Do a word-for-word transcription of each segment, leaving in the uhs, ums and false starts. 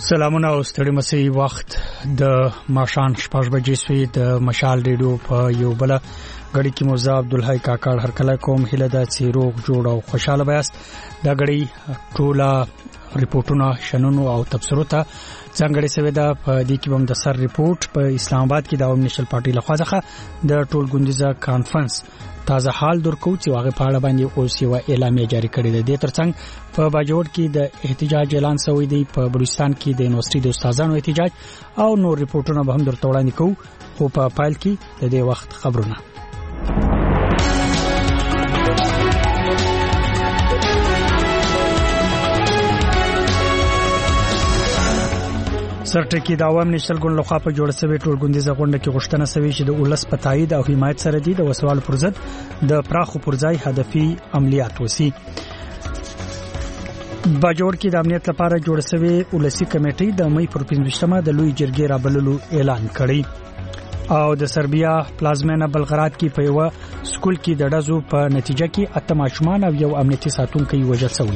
سلامونه او ستړي مسي وخت د ماشان شپږ بجې سوی د مشال ریډیو په یو بل غړي کې موزه عبدالحی کاکړ هر کله کوم هله د چیروغ جوړ او خوشاله بیاست دا غړي ټوله ریپورتونه شننو او تبصرو ته څنګه سوي دا په دې کې هم د سر ریپورت په اسلام آباد کې د عوام نشل پارټي لخوا ځخه د ټول ګوندیزه کانفرنس تازه حال درکو چې واغې په اړه باندې اوس یو اعلامیه جاری کړې ده. د ترڅنګ په باجوړ کې د احتجاج اعلان شوی دی، په بلوچستان کې د یونیورسيټي د استادانو احتجاج او نور ریپورتونه به هم درته وړاندې کوو. خو په پایل کې د دې وخت خبرونه. سرټکی د عوام نشل ګوند لخوا په جوړ شوی ټول ګوندیزه غونډه کې غوښتنه شوې چې د ولس په تایید او حمایت سره دي د وسوال پر ضد د پراخو پرځای هدفي عملیات وسی. باجوړ کې د امنیت لپاره جوړ شوی ولسی کمیټې د مې پر پنځمه د لوی جرګې رابللو اعلان کړی او د سربیا پلازمینه بلغراد کې په یو سکول کې د ډزو په نتیجه کې اته ماشومان او یو امنیتي ساتونکي وژل شوی.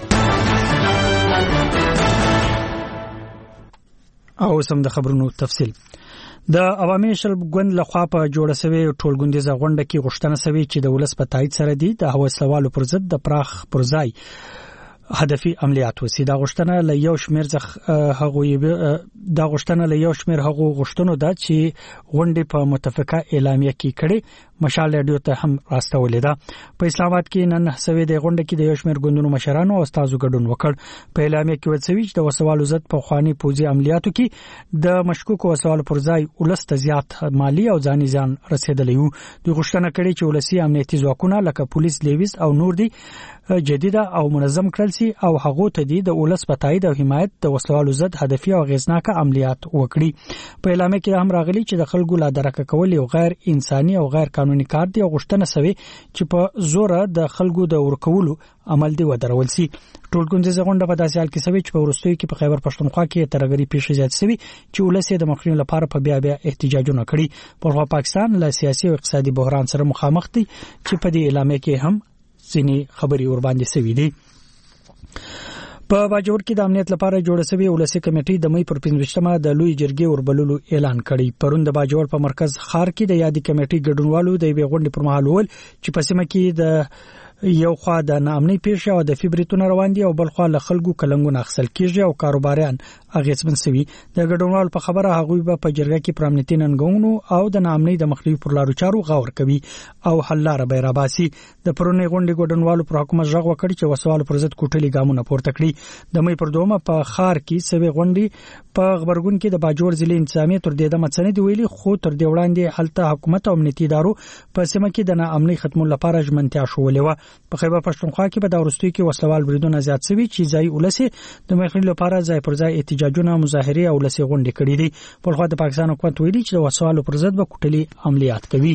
او سم د خبرونو تفصیل. د عوامي نشل ګوند لخوا په جوړه شوی ټولګوندیزه غونډه کې غوښتنه شوې چې د ولس په تایید سره دي د هوسلوالو پر ضد د پراخ پرځای هدفي عملیات وسی. دا غوښتنه له یو شمیر ځخ هغه دا غوښتنه له یو شمیر هغه غوښتنو ده چې غونډه په متفقه اعلامیه کې کړي مشال ریډیو ته هم راستولې ده. په اسلام آباد کې نن سوي د غونډه کې د یو شمیر ګوندونو مشرانو او استادو ګډون وکړ. په اعلامیه کې ویل شوی چې د وسوالو ضد په خواني پوزي عملیاتو کې د مشکوک وسوالو پر ځای ولست زیات مالی او ځاني ځان رسیدلی وو. د غوښتنه کړي چې ولسی امنیتي ځواکونه لکه پولیس لیویز او نور دي جديده او منظم کړل سي او هغه ته دي د ولس په تایید او حمایت د وسوالو ضد هدفي او غیرناک عملیات وکړي. په اعلامیه کې هم راغلي چې د خلکو لا درک کول یو غیر انساني او غیر قانوني کار دی او غوښتنه شوی چې په زور د خلکو د ورکولو عمل دی ودرول سي. ټول ګوندیزه غونډه په داسې حال کې شوی چې په ورستوي کې په خیبر پښتونخوا کې ترګری پیښې زیات شوی چې ولسی د مخنیوي لپاره په بیا بیا احتجاجونه کړي. په پاکستان له سیاسي او اقتصادي بحران سره مخامخ دي چې په دې اعلامیه کې هم ځینې خبري ور باندې شوی دي. په باجوړ کې د امنیت لپاره جوړ شوی ولسی کمیټې د مې پر پنځمه د لوی جرګې وربللو اعلان کړی. پرون د باجوړ په مرکز خار کې د یادې کمیټې ګډونوالو د یوې غونډې پر مهال ول چې په سیمه کې د یو خوا د نامنۍ پیښه او د فبرتون روان دي او بل خوا له خلکو کلنګونه اخسل کیږي او کاروباریان اغیزمن سوي. د ګډونوال په خبره هغه به په جرګه کې پرامنیتي ننګونو او د نامنۍ د مخنیوي پر لارو چارو غور کوي او حل لاره به راباسي. د پرونی غونډې ګډونوالو پر حکومت ژغ وکړي چې وسوال پر ضد کوټلي ګامونه پورته کړي. د مې پر دومه په خار کې سوي غونډې په خبرګون کې د باجوړ ضلع انتظامیه تر دې د مڅنې دی ویلي خو تر دې وړاندې حالت حکومت او امنیتي ادارو په سیمه کې د نامنۍ ختمولو لپاره ژمنتیا شولې و. په خیبر پښتونخوا کې په داورستوي کې وسلوال بریدونه زیات شوي چې ځای ولسی د مخنیوي لپاره ځای پر ځای احتجاجونه مظاهره او ولسی غونډې کړې دي. په خو د پاکستان حکومت ویلي چې د وسوالو پر ضد به کوټلي عملیات کوي.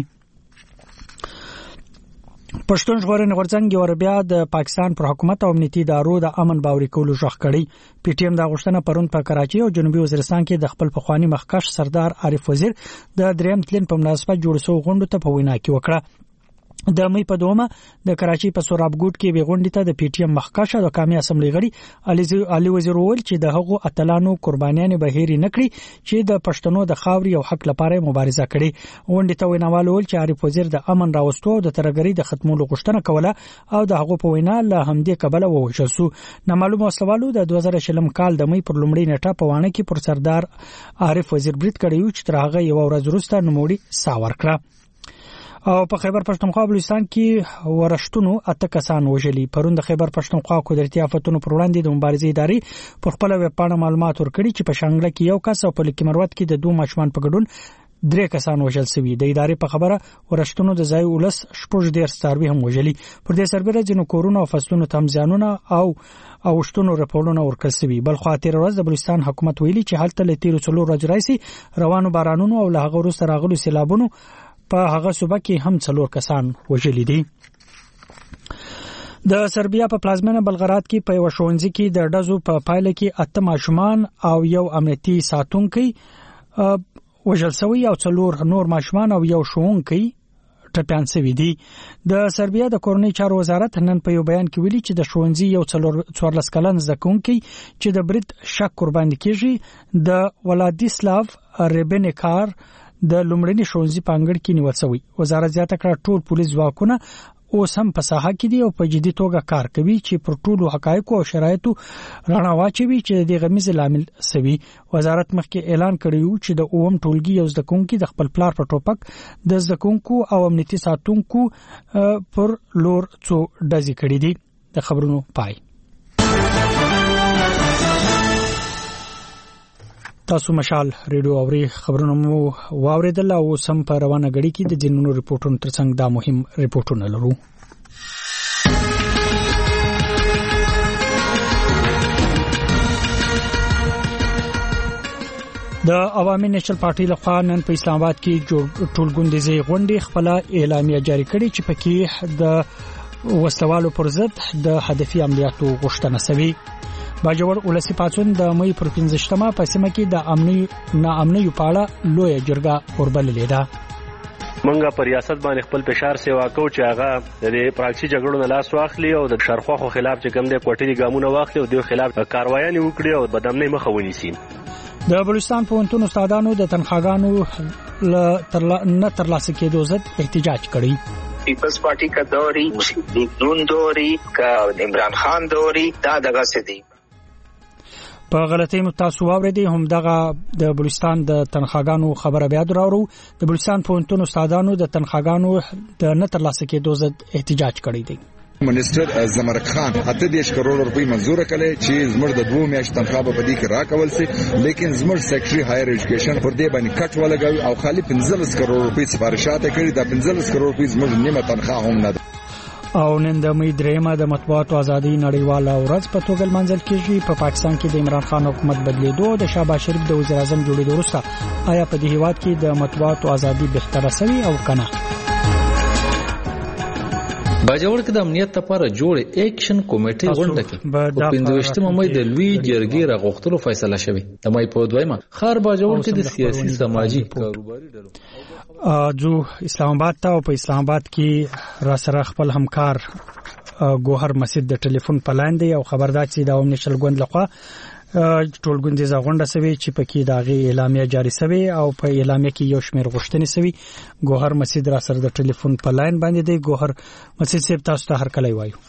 پښتون ژغورنې غورځنګ یو بیا د پاکستان پر حکومت او امنیتي ادارو د امن باوري کولو ژغ کړی. پی ټی ایم دا غوښتنه پرون په کراچي او جنوبي وزیرستان کې د خپل پخوانی مخکښ سردار عارف وزیر د دریم تلین په مناسبت جوړ شو غونډه ته په وینا کې وکړه. د مې په دومه د کراچي په سوراب ګوټ کې به غونډه ته د پی ټی ایم مخکښ او قومي اسمبلی غړي علي وزیر وویل چې د هغو اتلانو قربانیان به هېر نه کړي چې د پښتنو د خاوري او حق لپاره مبارزه کړي. غونډه ته ویناوال وویل چې عارف وزیر د امن راوستو او د ترګری د ختمولو غوښتنه کوله او د هغو په وینا له همدې کبله ووژل شو. نامعلومه وسلوالو د دوه زره شلم کال د مې پر لومړۍ نیټه په وانه کې پر سردار عارف وزیر برید کړی چې تر هغه یو ورځ وروسته نوموړي ساور کړ. او په خیبر پښتونخوا بلوچستان کې ورشتونو اته کسان وژلي. پرون د خیبر پښتونخوا قدرتي آفتونو پر وړاندې د مبارزې ادارې پر خپل ویب پاڼه معلومات ورکړي چې په شانګله کې یو کس او په لیک مروت کې د دوه ماشومان په ګډون درې کسان وژل شوي. د ادارې په خبره ورشتونو د ځای ولس شپږ ډیر ستاروي هم وژلي. پر دې سربېره ځینو کورونو او فصلونو تم ځانونه او اوشتونو رپورټونه ورکړل شوي. بل خو تیر ورځ د بلوچستان حکومت ویلي چې هلته له تیر څلور ورځې راځي روانو بارانونو او له هغه وروسته راغلو سیلابونو په هغه صوبه کې هم څلور کسان وژلي دي. د سربیا په پلازمینه بلغراد کې په وشونځي کې د ډزو په پایله کې اته ماشومان او یو امنیتي ساتونکي وژل شوي او څلور نور ماشومان او یو ښوونکی ټپيان شوي دي. د سربیا د کورنۍ چارو وزارت نن په یو بیان کې ویلي چې د ښوونځي یو څوارلس کلن زده کوونکی چې د برید شک قرباني کیږي د ولادیسلاو ریبنیکار د لومړني ښوونځي په انګړ کې نیول شوی. وزارت زیاته کړه ټول پولیس ځواکونه اوس هم په ساحه کې دي او په جدي توګه کار کوي چې پر ټولو حقایقو او شرایطو رڼا واچوي چې د غمیز لامل سوي. وزارت مخکې اعلان کړی و چې د اوم ټولګي یو زده کوونکي د خپل پلار په ټوپک د زده کوونکو او امنیتي ساتونکو پر لور څو ډزې کړې دي. د خبرونو پای. تاسو مشال ریډیو اوري خبرونه مو واوریدل او سم په روانه غړي کې د جنونو ریپورتونو ترڅنګ دا مهم ریپورتونه لرو. د عوامي نېشنل پارټي لخوا نن په اسلام آباد کې ټولګوندیزي غونډې خپل اعلامیه جاری کړې چې پکې د وسلوالو پر ضد د هدفي عملیاتو غوښتنه شوې. باجوړ ولسی پاتون د مې پر پنځشتمه په سیمه کې د امني ناامنۍ په اړه لوی جرګه اوربللې ده. منګه پر ریاست باندې خپل فشار سیوا کو چې هغه د پراکسي جګړو نه لاس واخلي او د شرخواخو خلاف چې کوم د کوټري ګامونه واخلي او د خلاف کاروایي وکړي او بدامنۍ مخه ونیسي. د بلوچستان پوهنتون استادانو د تنخواګانو نه ترلاسه کېدو ضد احتجاج کړی. پیپلز پارٹی کا دوری، مسلم لیگ نون دوری، کا عمران خان دوری، دا دغه سدي. په غلطۍ متاسو اوریدي هم دغه د بلوچستان د تنخواګانو خبره بیا درارو. د بلوچستان پوهنتون استادانو د تنخواګانو د نه ترلاسه کېدو ضد احتجاج کړی دی. منسٹر زمرک خان اته دیش کروڑ روپۍ منظور کړي چې زموږ د دوه میاشتې تنخواه په دې کې راکول سي، لیکن زموږ سیکریټري هایر ایجوکیشن پر دې باندې کټ ولګوي او خالي پنځلس کروڑ روپۍ سفارشات کړي. دا پنځلس کروڑ روپۍ زموږ نیمه تنخواه هم نه ده. او نن د مې درېمه د مطبوعاتو ازادي نړیواله ورځ په توګه لمانځل کیږي. په پاکستان کې د عمران خان حکومت بدلیدو او د شهباز شریف د وزیر اعظم جوړېدو وروسته آیا په دې هیواد کې د مطبوعاتو ازادي بهتره شوي او کنه؟ باجوړ کې د امنیت لپاره جوړ اکشن کمیټې غونډه کې په پنځوستمه مې د لوی جرګې راغوښتلو فیصله شوه. د مې په دویمه خار باجوړ کې د سیاسي سماجی کاروباري ډلو جو اسلام آباد ته او په اسلام آباد کې را سره خپل همکار ګوهر مسجد د ټلیفون په لاندې او خبردار چې د عوامي نېشنل ګوند لخوا ټولګوندیزه غونډه سوي چې پکې داغي اعلامیه جاری سوي او په اعلامیه کې یو شمېر غوښتنې سوي. ګوهر مسجد را سره د ټلیفون په لاین باندې دی. ګوهر مسجد صاحب تاسو ته هر کله وایو.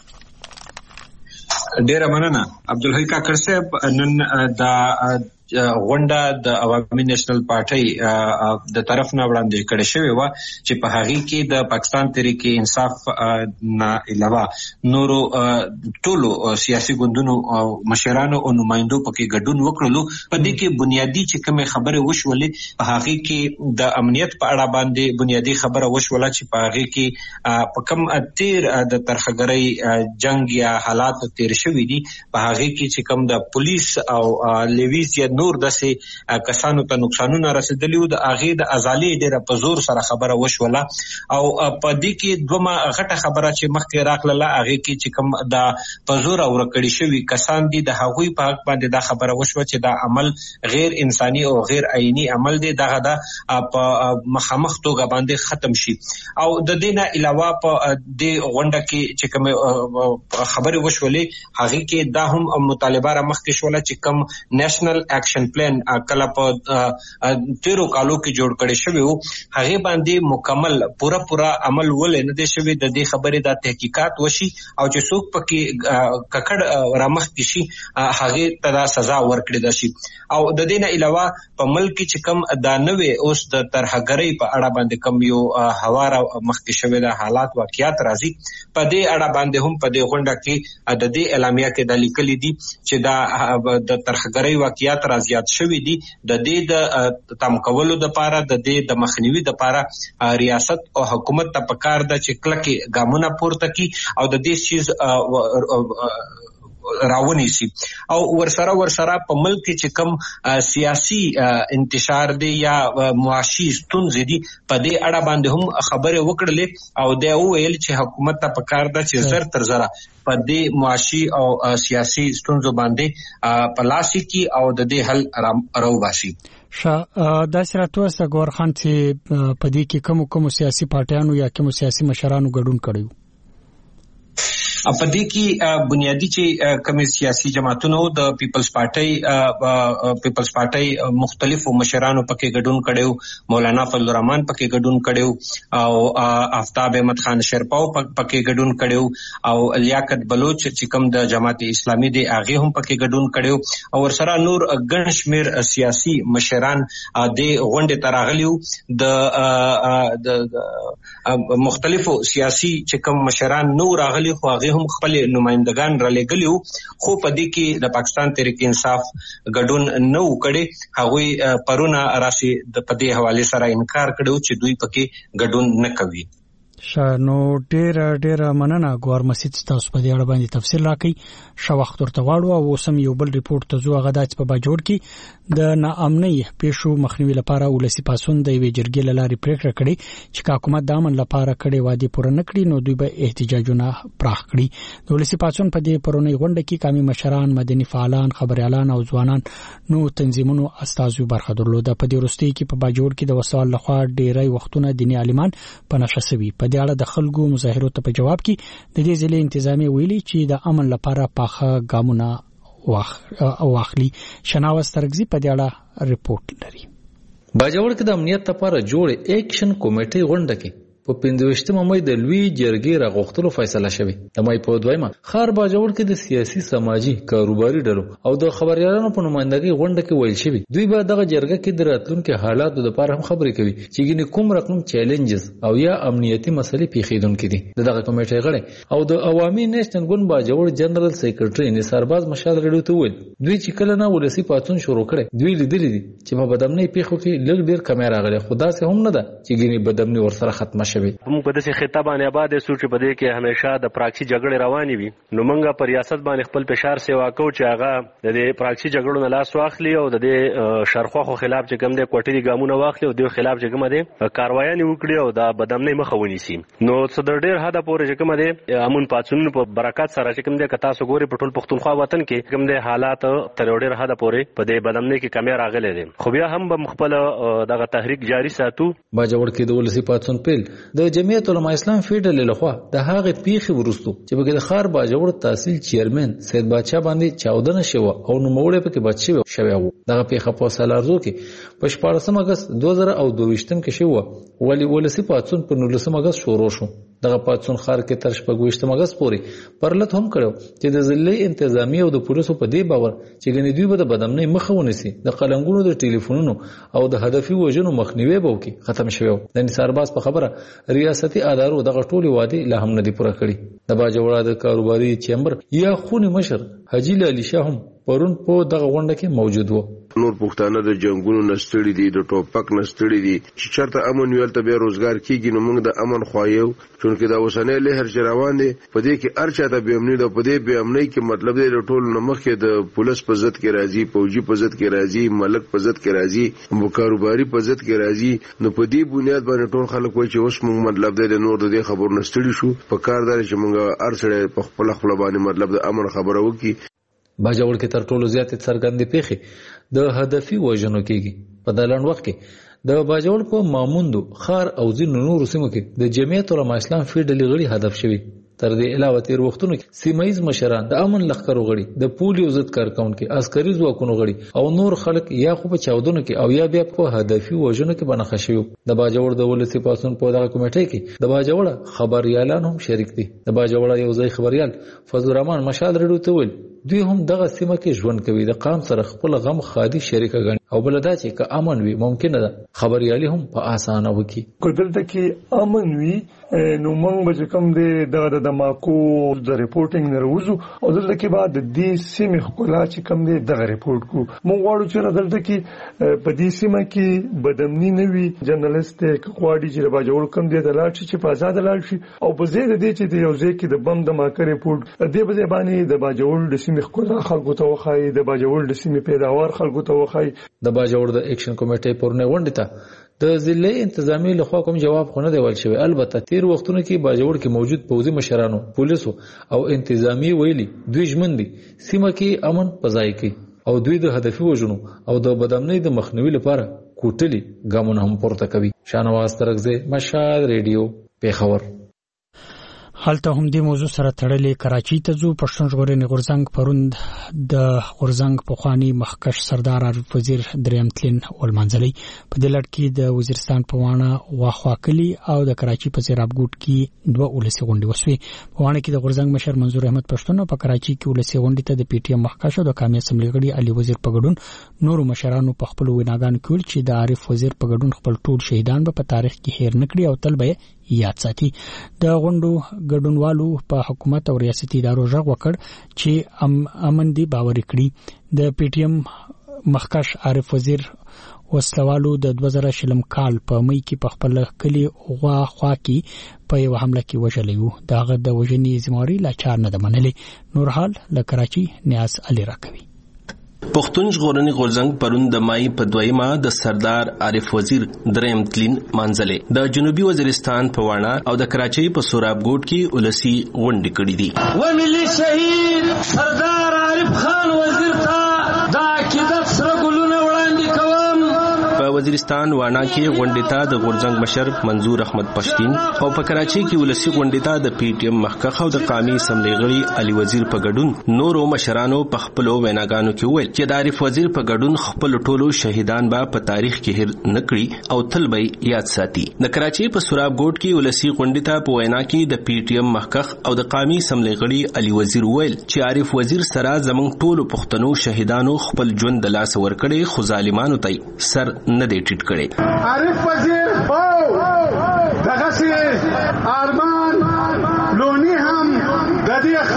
ډیره مننه عبدالحی کاکړ صاحب. نن د غونډه د عوامي نېشنل پارټي د طرف نه وړاندې کړې شوې و چې په هغه کې د پاکستان تحریک انصاف نه علاوه نورو ټولو سیاسي ګوندونو مشرانو او نمائندو پکې ګډون وکړلو. په دې کې بنیادی چې کومه خبره وشولې په هغه کې د امنیت په اړه باندې بنیادی خبره وشوله چې په هغه کې په کم تیر د ترخګرۍ جنگ یا حالات تیر شوي دي. په هغه کې چې کوم د پولیس او لیویز یا نور داسې کسانو ته نقصانونه رسیدلی و د هغې د ازالۍ ډېره په زور سره خبره وشوله. او په دې کې دومره غټه خبره چې مخکې راغله هغې کې چې کوم د په زور ورکړي شوي کسان دي د هغوی په حق باندې دا خبره وشوه چې دا عمل غیر انساني او غیر عیني عمل دی، دغه د په مخامخ توګه باندې ختم شي. او د دې نه علاوه په دې غونډه کې چې کوم خبرې وشولې هغې کې دا هم مطالبه را مخکې شوله چې کوم نېشنل اکشن پلان کله په تیرو کالو کې جوړ کړی شوی و هغه باندې مکمل پورا پورا عمل ولې نه دی شوی. د دې خبرې د تحقیقات وشي او چې څوک پکې ککړ رامخ کې شي هغه ته سزا ورکړي شي. او د دې نه علاوه په ملک کې چې کوم د نوې اوس د ترهګرۍ په اړه باندې کوم یو هوار مخکې شوی د حالات واقعیت راځي په دې اړه باندې هم په دې غونډه کې د دې اعلامیه کې د لیکلي دي چې دا د ترهګرۍ واقعیت را زیات شوي دي. د دې د تم کولو لپاره د دې د مخنیوي لپاره ریاست او حکومت ته پکار ده چې کلکې ګامونه پورته کړي او د دې چیز راونی سي. او ورسره ورسره په ملک کې چې کوم سیاسي انتشار دی یا معاشي ستونزې دي په دې اړه باندې هم خبرې وکړلې او دا ویل چې حکومت ته پکار ده چې زر تر زره په دې معاشي او سیاسي ستونزو باندې په لاس کې او د دې حل راوباسي. شا د سراتوسه ګور خان چې پدې کې کوم کوم سیاسي پارټیانو یا کوم سیاسي مشرانو ګډون کړیو په دې کې بنیادی چې کوم سیاسي جماعتونو د پیپلز پارټي پیپلز پارټي مختلفو مشرانو پکې ګډون کړیو مولانا فضل الرحمن پکې ګډون کړیو او آفتاب احمد خان شرپاو پکې ګډون کړیو او لیاقت بلوچ چې کوم د جماعت اسلامي دی هغه هم پکې ګډون کړیو او ورسره نور ګڼ شمیر سیاسي مشران د غونډې تراغلیو د مختلفو سیاسي چې کوم مشران نور راغلي خو هغه هم خپل نمائندگان را لګلیو خو په دې کې د پاکستان تحریک انصاف ګډون نه وکړي هغه پرونه راشي د پدې حواله سره انکار کړو چې دوی پکې ګډون نه کوي شانو ډیر ډیر مننه ګور مسجد تاسو په دې اړه باندې تفصیل راکړي شو وخت ورته واړو او سم یو بل ریپورت ته زو غداچ په باجوړ کې د ناامنۍ پیښو مخنیوي لپاره ولسی پاسون د وی جرګې لاري پریکړه کړې چې حکومت د امن لپاره کړي وادي پوره نکړي نو دوی به احتجاجونه پراخ کړي د ولسی پاسون په دې پرونی غونډه کې قومي مشران مدني فعالان خبريالان او ځوانان نو تنظیمونو استازو برخه درلوده په دې وروستي کې په باجوړ کې د وسوال لخوا ډیری وختونه دیني عالمان په نشسوي په دې اړه د خلکو مظاهرو ته په جواب کې د دې ځلې انتظامی ویلي چې د امن لپاره پاخه ګامونه واخلي شناوس ترغزي په دې اړه ریپورت لري باجوړ کې د امنیت لپاره جوړ اکشن کمیټه غونډه کې په پنځوستمه مې د لوی جرګې راغښتلو فیصله شوه د مې په دویمه خار باجوړ کې د سیاسي سماجی کاروباري ډلو او د خبريالانو په نمائندګۍ غونډه کې ویل شوی دوی به دغه جرګه کې د راتلونکو حالاتو لپاره هم خبرې کوي چې ګینه کوم رقم چیلنجز او یا امنیتي مسلې پیښیدونکې دي دغه کمیټه غړي او د عوامي نېشنل ګوند باجوړ جنرال سیکریټري نثارباز مشال رډو ته ویل دوی چې کله نه ولسی پاتون شروع کړي دوی لیدلې دي چې په بدامنۍ پیښو کې لږ ډیر کیمرا غلي خدا سه هم نه ده چې ګینه بدامنۍ ورسره ختمه موږ په دې خطاب باندې آباد سو چې په دې کې همیشه د پراکسی جګړې روانې وي نو موږ په ریاست باندې خپل فشار سیوا کوو چې هغه د دې پراکسی جګړو نه لاس واخلي او د دې شرخواخو خلاف چې کوم د کوټري ګامونه واخلي او د خلاف چې کوم دي کاروایي وکړي او د بدامنۍ مخه ونیسي نو څه د ډېر حدا پورې چې کوم دي امون پاتون په برکات سره چې کوم دي کتا سو ګوري په ټول پښتونخوا وطن کې کوم دي حالات تر ډېر حدا پورې په دې بدامنۍ کې کمی راغلي دي خو بیا هم به خپل دغه تحریک جاری ساتو باجوړ کې د ولسی پاتون پیل د جمعیت علماء اسلام فیډرل لخوا د هغه پیښې ورستو چې په خار باجوړ تحصیل چیرمن سید بادشاہ باندې چاودنه شو او نو موړې په کې بچي شوی و دغه پیښه په سالارزو کې په شپږم اگست دوه زره او دوه کې شو ولی ولسی پاتون په نولسم اگست شروع شو دغه پاتون خار کې تر شپږم اگست پورې پرلط هم کړو چې د ضلعي انتظامی او د پولیسو په دې باور چې ګنې دوی به د بدامنۍ مخه ونیسي د قلنګونو د ټلیفونونو او د هدفي وژنو مخنیوي به وکړي ختم شوی د نثارباز په خبره ریاستي ادارو دغه ټولي وادي لا هم نه دي پوره کړی د باجوړه د کاروباري چیمبر یا خونی مشر حاجی علي شاه هم پرون په دغه غونډه کې موجود و نور پښتانه د جنگونو نستړي دي د ټوپک نستړي دي چې چرته امن ویل ته به روزګار کیږي نو موږ د امن خوایو چونکه دا وسنه له هر روان دي په دې کې ارچا ته به امنیت په دې به امنیت کې مطلب دی ټول نمخ د پولیس په ضد کې راځي فوجي په ضد کې راځي ملک په ضد کې راځي مو کاروباري په ضد کې راځي نو په دې بنیاد باندې ټول خلک وایي چې اوس موږ مطلب دی نور د دې خبر نستړي شو په کار دار چې موږ ارچړې په خپل خپل باندې مطلب د امن خبره وکي باجوړ کې تر ټولو زیاتې څرګندې پیښې د هدفي وژنو کېږي په دلان وخت کې د باجوړ په ماموندو خار او ځینو نورو سیمو کې د جمعیت علماء اسلام فیډرل غړي هدف شوی تر دې علاوه تیر وختونو کې سیمایز مشران د امن لخرو غړي د پولیو ضد کارکونکو عسکري ځواکونو غړي او نور خلک یا خو په چاودنو کې او یا بیا په هدفي وژنو کې بنخښه شوی د باجوړ د ولسی پاسون په دغه کمیټه کې د باجوړ خبريالان هم شریک دي د باجوړ یو ځای خبريال فضل الرحمن مشال رډو ته ویل دوی هم دغه سیمه کې ژوند کوي د قام سره خپل غم خادي شریک غني او بلدا چې که امن وي ممکن ده خبريالي هم په اسانه وکي کله چې امن وي نو موږ به کوم د دماکو د ریپورتینګ نه وروزو او دلته کې بعد د دې سیمه خپل چې کوم دی دغه ریپورت کو موږ غواړو چې دلته کې په دې سیمه کې بدامنۍ نه وي جرنالست کوړي چې باجوړ کوم دی د لاړ چې په آزاد لاړ شي او په زیاده دي چې د یو ځای کې د بم دماکه ریپورت دې په باندې د باجوړ د سیمه خپل خلکو ته وخایي د باجوړ د سیمه پیداوار خلکو ته وخایي د باجوړ د اکشن کمیټې پورنه غونډه ته د ضلعي انتظامی لخوا کوم جواب خو نه دی ول شوی البته تیر وختونو کې باجوړ کې موجود پوځي مشرانو پولیسو او انتظامی ویلي دوی ژمن دي سیمه کې امن پځای کوي او دوی د هدفي وژنو او د بدامنۍ د مخنیوي لپاره کوټلي ګامونه هم پورته کوي. شاهنواز ترکزی، مشهد ریډیو، پیښور. حالته هم دې موضوع سره تړلې کراچۍ ته ځو. پښتون ژغورنې غورځنګ پروند د غورځنګ پخوانی مخکښ سردار عارف وزیر دریم تلین ولمنځلې. په دې لړ کې د وزیرستان په وانه واخوا کلی او د کراچۍ په سیراب ګوټ کې دوه ولسی غونډې وسوي. په وانه کې د غورځنګ مشر منظور احمد پښتون او په کراچۍ کې ولسی غونډې ته د پی ټی ایم مخکښ او د قومي اسمبلی غړي علي وزیر په ګډون نورو مشرانو په خپل ویناګانو کې ویل چې د عارف وزیر په ګډون خپل ټول شهیدان په تاریخ کې هیر نکړي او تل به یاد ساتي. د غونډو ګډونوالو په حکومت او ریاستي ادارو ژغ وکړ چې ام امن دي باور کړي. د پی ټی ایم مخکښ عارف وزیر وسلوالو د دوه زره شلم کال په مې کې په خپل کلی غوا خوا کې په یو حمله کې وژلی وو. داغه د وژنې ذمہواری لا چار نه منلې. نورحال له کراچۍ نیاز علي راکوي. پښتون ژغورنې غورځنګ پرون د مای په دویمه د سردار عارف وزیر دریم تلین مانځلې د جنوبي وزیرستان په واڼه او د کراچۍ په سوراب ګوټ کې ولسی غونډې کړې دي. و ملي شهید سردار عارف خان وزیر ته د عقیدت سره ګلونه وړاندې کوم. په وزیرستان واڼه کې غونډې ته د غورځنګ مشر منظور احمد پښتین او په کراچۍ کې ولسی غونډې ته د پی ټی ایم مخکښ او د قومي اسمبلی غړي علي وزیر په ګډون نورو مشرانو په خپل ویناګانو کې ویل چې د عارف وزیر په ګډون خپل ټولو شهیدان به په تاریخ کې هیر نکړي او تل به یاد ساتي. د کراچۍ په سوراب ګوټ کې ولسی غونډې ته په وینا کې د پی ټی ایم مخکښ او د قومي اسمبلی غړي علي وزیر ویل چې عارف وزیر سره زمونږ ټولو پښتنو شهیدانو خپل ژوند د لاس ورکړي خو ظالمانو ته سر نه دی ټیټ کړی. عارف وزیر او دغه سي ارمان لونی هم د دې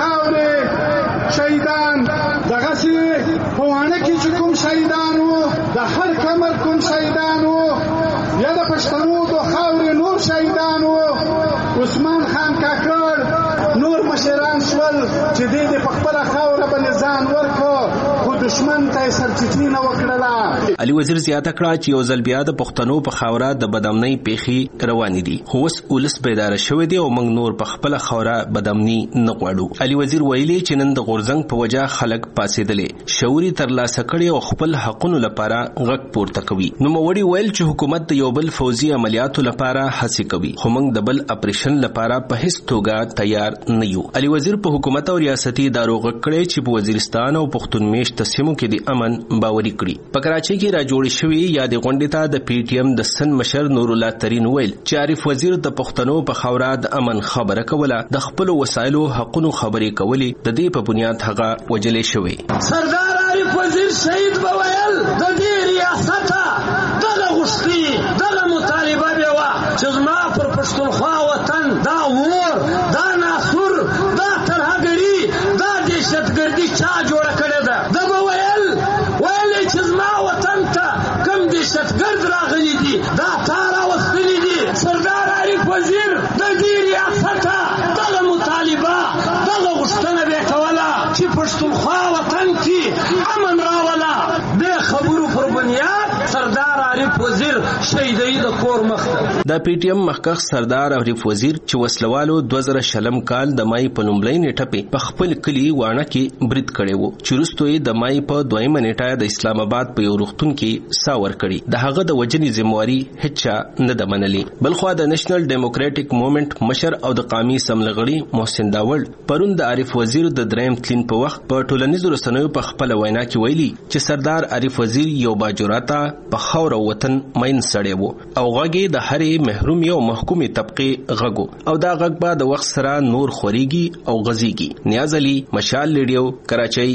خاورې شهیدان دغه سي پوانه کې چې کوم شهیدان وو د هر کمر کوم شهیدان وو یا د پښتنو د خاورې نور شهیدان وو. عثمان خان کاکړ نور مشران شول چې دې د خپل خاورې باندې ځان ورکو خو دشمن ته سرچینه نه وکړه. علي وزیر زیاته کړه چې یو ځل بیا د پښتنو په خاوره د بدامنۍ پیښې روانې دي خو اوس ولس بیدار شوی دی او موږ نور په خپل خاوره بدامنۍ نه غواړو. علي وزیر ویلي چې نن د غورځنګ په وجه خلک پاسېدلې شعوري ترلاسه کړي او خپل حقونو لپاره غږ پورته کوي. نو موړي ویل چې حکومت د یو بل فوزي عملیاتو لپاره هڅې کوي خو موږ د بل اپریشن لپاره په هیڅ توګه تیار نه یو. علي وزیر په حکومت او ریاستي ادارو غږ کړي چې په وزیرستان او پښتون میشت سیمو کې د امن باوري کړي. په کراچۍ کې را جوړ شوی یاد غونډې ته د پی ټی ایم د سن مشر نور الله ترین ویل چې عارف وزیر د پښتنو په خاوره د امن خبره کوله د خپل وسایلو حقونو خبرې کولې د دې په بنیاد هغه وجلې شوی. سردار عارف وزیر شهید بویل د دې ریاست دغه غوښتي دغه مطالبه به وا چې زما پر پښتونخوا وطن دا ور دا ناسور دا ترهګری دا دهشتګردي چا جوړ کړی ده. د بویل ویل چې زما وطن ته کم دهشتګرد راغلي دي دا تارا وختلي دي. سردار عارف وزیر د دې ریاست دغه مطالبه دغه غوښتنه به کوله چې پښتونخوا وطن کې امن راولا. د خبرو پر بنیاد سردار عارف وزیر شهیدی د کور مخته. د پی ټی ایم مخکښ سردار عارف وزیر چې وسلوالو دوه زره شلم کال د مای په لومړۍ نیټه په خپل کلی واڼه کې برید کړی وو چې وروسته یې د مای په دویمه نیټه د اسلام آباد په یو روغتون کې ساور کړی. د هغه د وجنې ذمہواری هیڅ نه د منلې. بلخوا د نېشنل ډیموکراټک موومېنټ مشر او د قومي اسمبلی غړي محسن داوړ پرون د عارف وزیر د دریم تلین په وخت په ټولنیزو رسنیو په خپل وینا کې ویلي چې سردار عارف وزیر یو باجوراته په خاور وطن مین سړی وو او غږی د هرې محرومي او محکومي طبقه غږو او دا غږ به د وخت سره نور خوريږي او غزيږي. نیاز علي، مشال ریډیو، کراچۍ.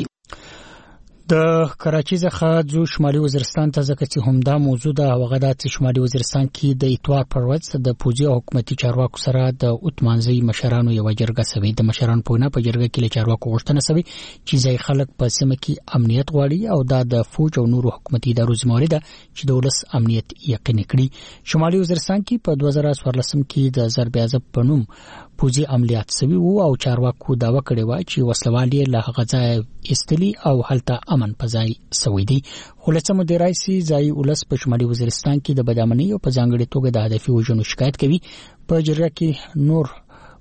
د کراچۍ څخه ځو شمالي وزیرستان ته ځکه چې همدا موضوع د وغدات شمالي وزیرستان کې د اتوار پر ورځ د پوځي او حکومتي چارواکو سره د اوتمانزي مشرانو یو جرګه سوي. د مشرانو په نه په جرګه کې له چارواکو غوښتنه سوي چې ځای خلک په سیمه کې امنیت غواړي او دا د فوج او نورو حکومتي ادارو ذمہواری ده چې د ولس امنیت یقیني کړي. شمالي وزیرستان کې په دوه زره څوارلسم کې د ضرب اعظم په نوم پوځي عملیات سوي وو او چارواکو داوا کړی و چې وسلوال یې له هغه ځای استلی او هلته امن پځای سوي دي. خو له څه مودې راځي ځای ولس په شمالي وزیرستان کې د بدامنۍ او په ځانګړي توګه د هدفي وژنو شکایت کوي. په جرګه کې نور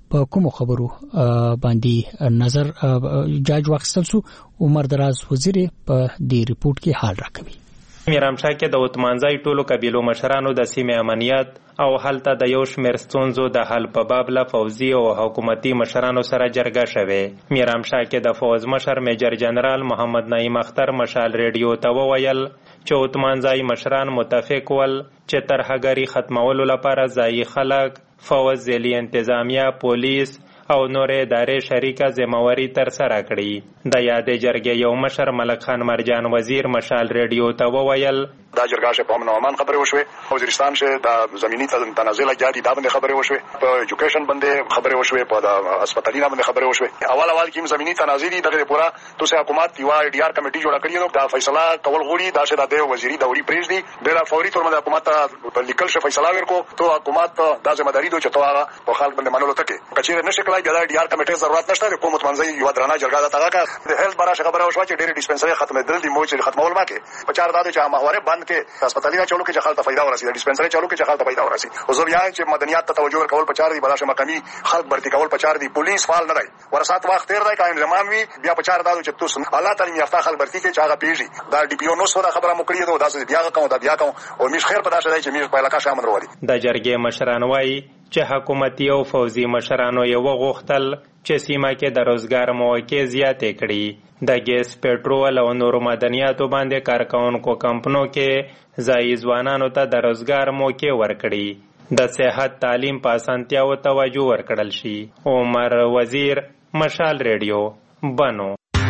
په کوم خبرو باندې نظر جاج واخیستل سو. عمر دراز وزیر په دې ریپورت کې حال راکوي. میرامشاه کې د اوتمانځای ټولو قبیلو مشرانو د سیمې امنیت او هلته د یو شمېر ستونزو د حل په باب له پوځي او حکومتي مشرانو سره جرګه شوې. میرامشاه کې د فوز مشر میجر جنرال محمد نعیم اختر مشال ریډیو ته وویل چې اوتمانځای مشران متفق ول چې ترهګري ختمولو لپاره ځایي خلک، فوز ځلي انتظامیه، پولیس او نورې ادارې شریکه ذمہواري ترسره کړي. د یادې جرګې یو مشر ملک خان مرجان وزیر مشال ریډیو ته وویل دا جرګه شه په امن او امان خبرې وشوې، وزیرستان شه د زمینی تنازل اجازه دا باندې خبرې وشوې، په ایجوکیشن باندې خبرې وشوې، په د هسپتالینه باندې خبرې وشوې. اول اول کې زمینی تنازل دغه پورا توسه حکومت یو ډی آر کمیټي جوړ کړی نو دا فیصله کول غوړي دا شه د وزیری دوري پریز دی ډیر فوري تور باندې حکومت په لیکل شه فیصله ورکو ته حکومت دا ذمہ داری دوی چې توغه په خلک باندې منلو تکي کچېره نشه کولای د ډی آر کمیټي ضرورت نشته. حکومت منځي یو درانه جرګه دا تاګه د هیلث برا خبره وشوه چې ډیر ډیسپنسری ختمه دل دی مو چې ختمول ما کې په چار دادو چې ماهواره بند کې هسپتالینه چالو کې خلک ته فائدہ ورسي، ډیسپنسری چالو کې خلک ته فائدہ ورسي. او زه بیا چې مدنیات ته توجه ورکول په چار دی بلاشه مقامی خلک برتی کول په چار دی، پولیس فعال نه دی، ورسات وخت تیر دی قائم زمان وی بیا په چار دادو چې تاسو الله تعالی یافته خلک برتی کې چاغه پیږي دا ډی پی او نو سره خبره مو کړی دا داسې بیا کوم دا بیا کوم او مش خیر په داسې دی چې مش په علاقه شامل وروړي. د جرګې مشران وایي چې حکومتي او فوزي مشرانو یو غوښتل چې سیمه کې د روزګار مواقع زیاتې کړي. د ګیس، پټرول او نورو مدنیاتو باندې کارکونکو کمپنو کې ځایي ځوانانو ته د روزګار موقع ورکړي. د صحت تعلیم په اسانتیاو توجه ورکړل شي. عمر وزیر مشال ریډیو بنو.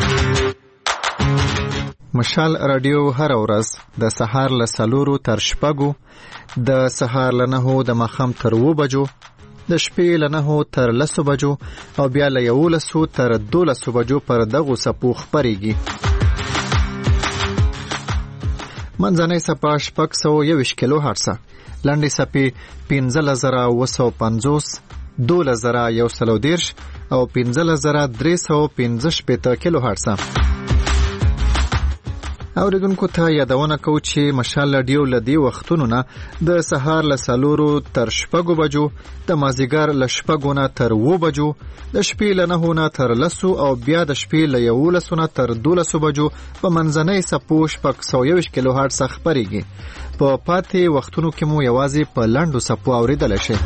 مشال رادیو هر ورځ د سهار له څلورو تر شپږو، د سهار له نهو د ماښام تر اووه بجو، د شپې له نهو تر لسو بجو او بیا له یولسو تر دولسو بجو پر دغو څپو خپرېږي. منځنۍ څپه شپږ سوه یوویشت کیلو هرڅه، لنډې څپې پنځلس زره اووه سوه پنځوس، دولس زره یو سل او دېرش او پنځلس زره درې سوه پنځه شپېته کیلو هرڅه. اوریدونکو ته یادونه کوو چې مشال رادیو له دې وختونو نه د سهار له څلورو تر شپږو بجو، د مازدیګر له شپږو نه تر اووه بجو، د شپې له نهو نه تر لسو او بیا د شپې له یولسو نه تر دولسو بجو په منځنۍ څپو شپږ سوه یوویشت کیلو هرڅه خپرېږي. په پاتې وختونو کې مو یوازې په لنډو څپو اورېدلی شي.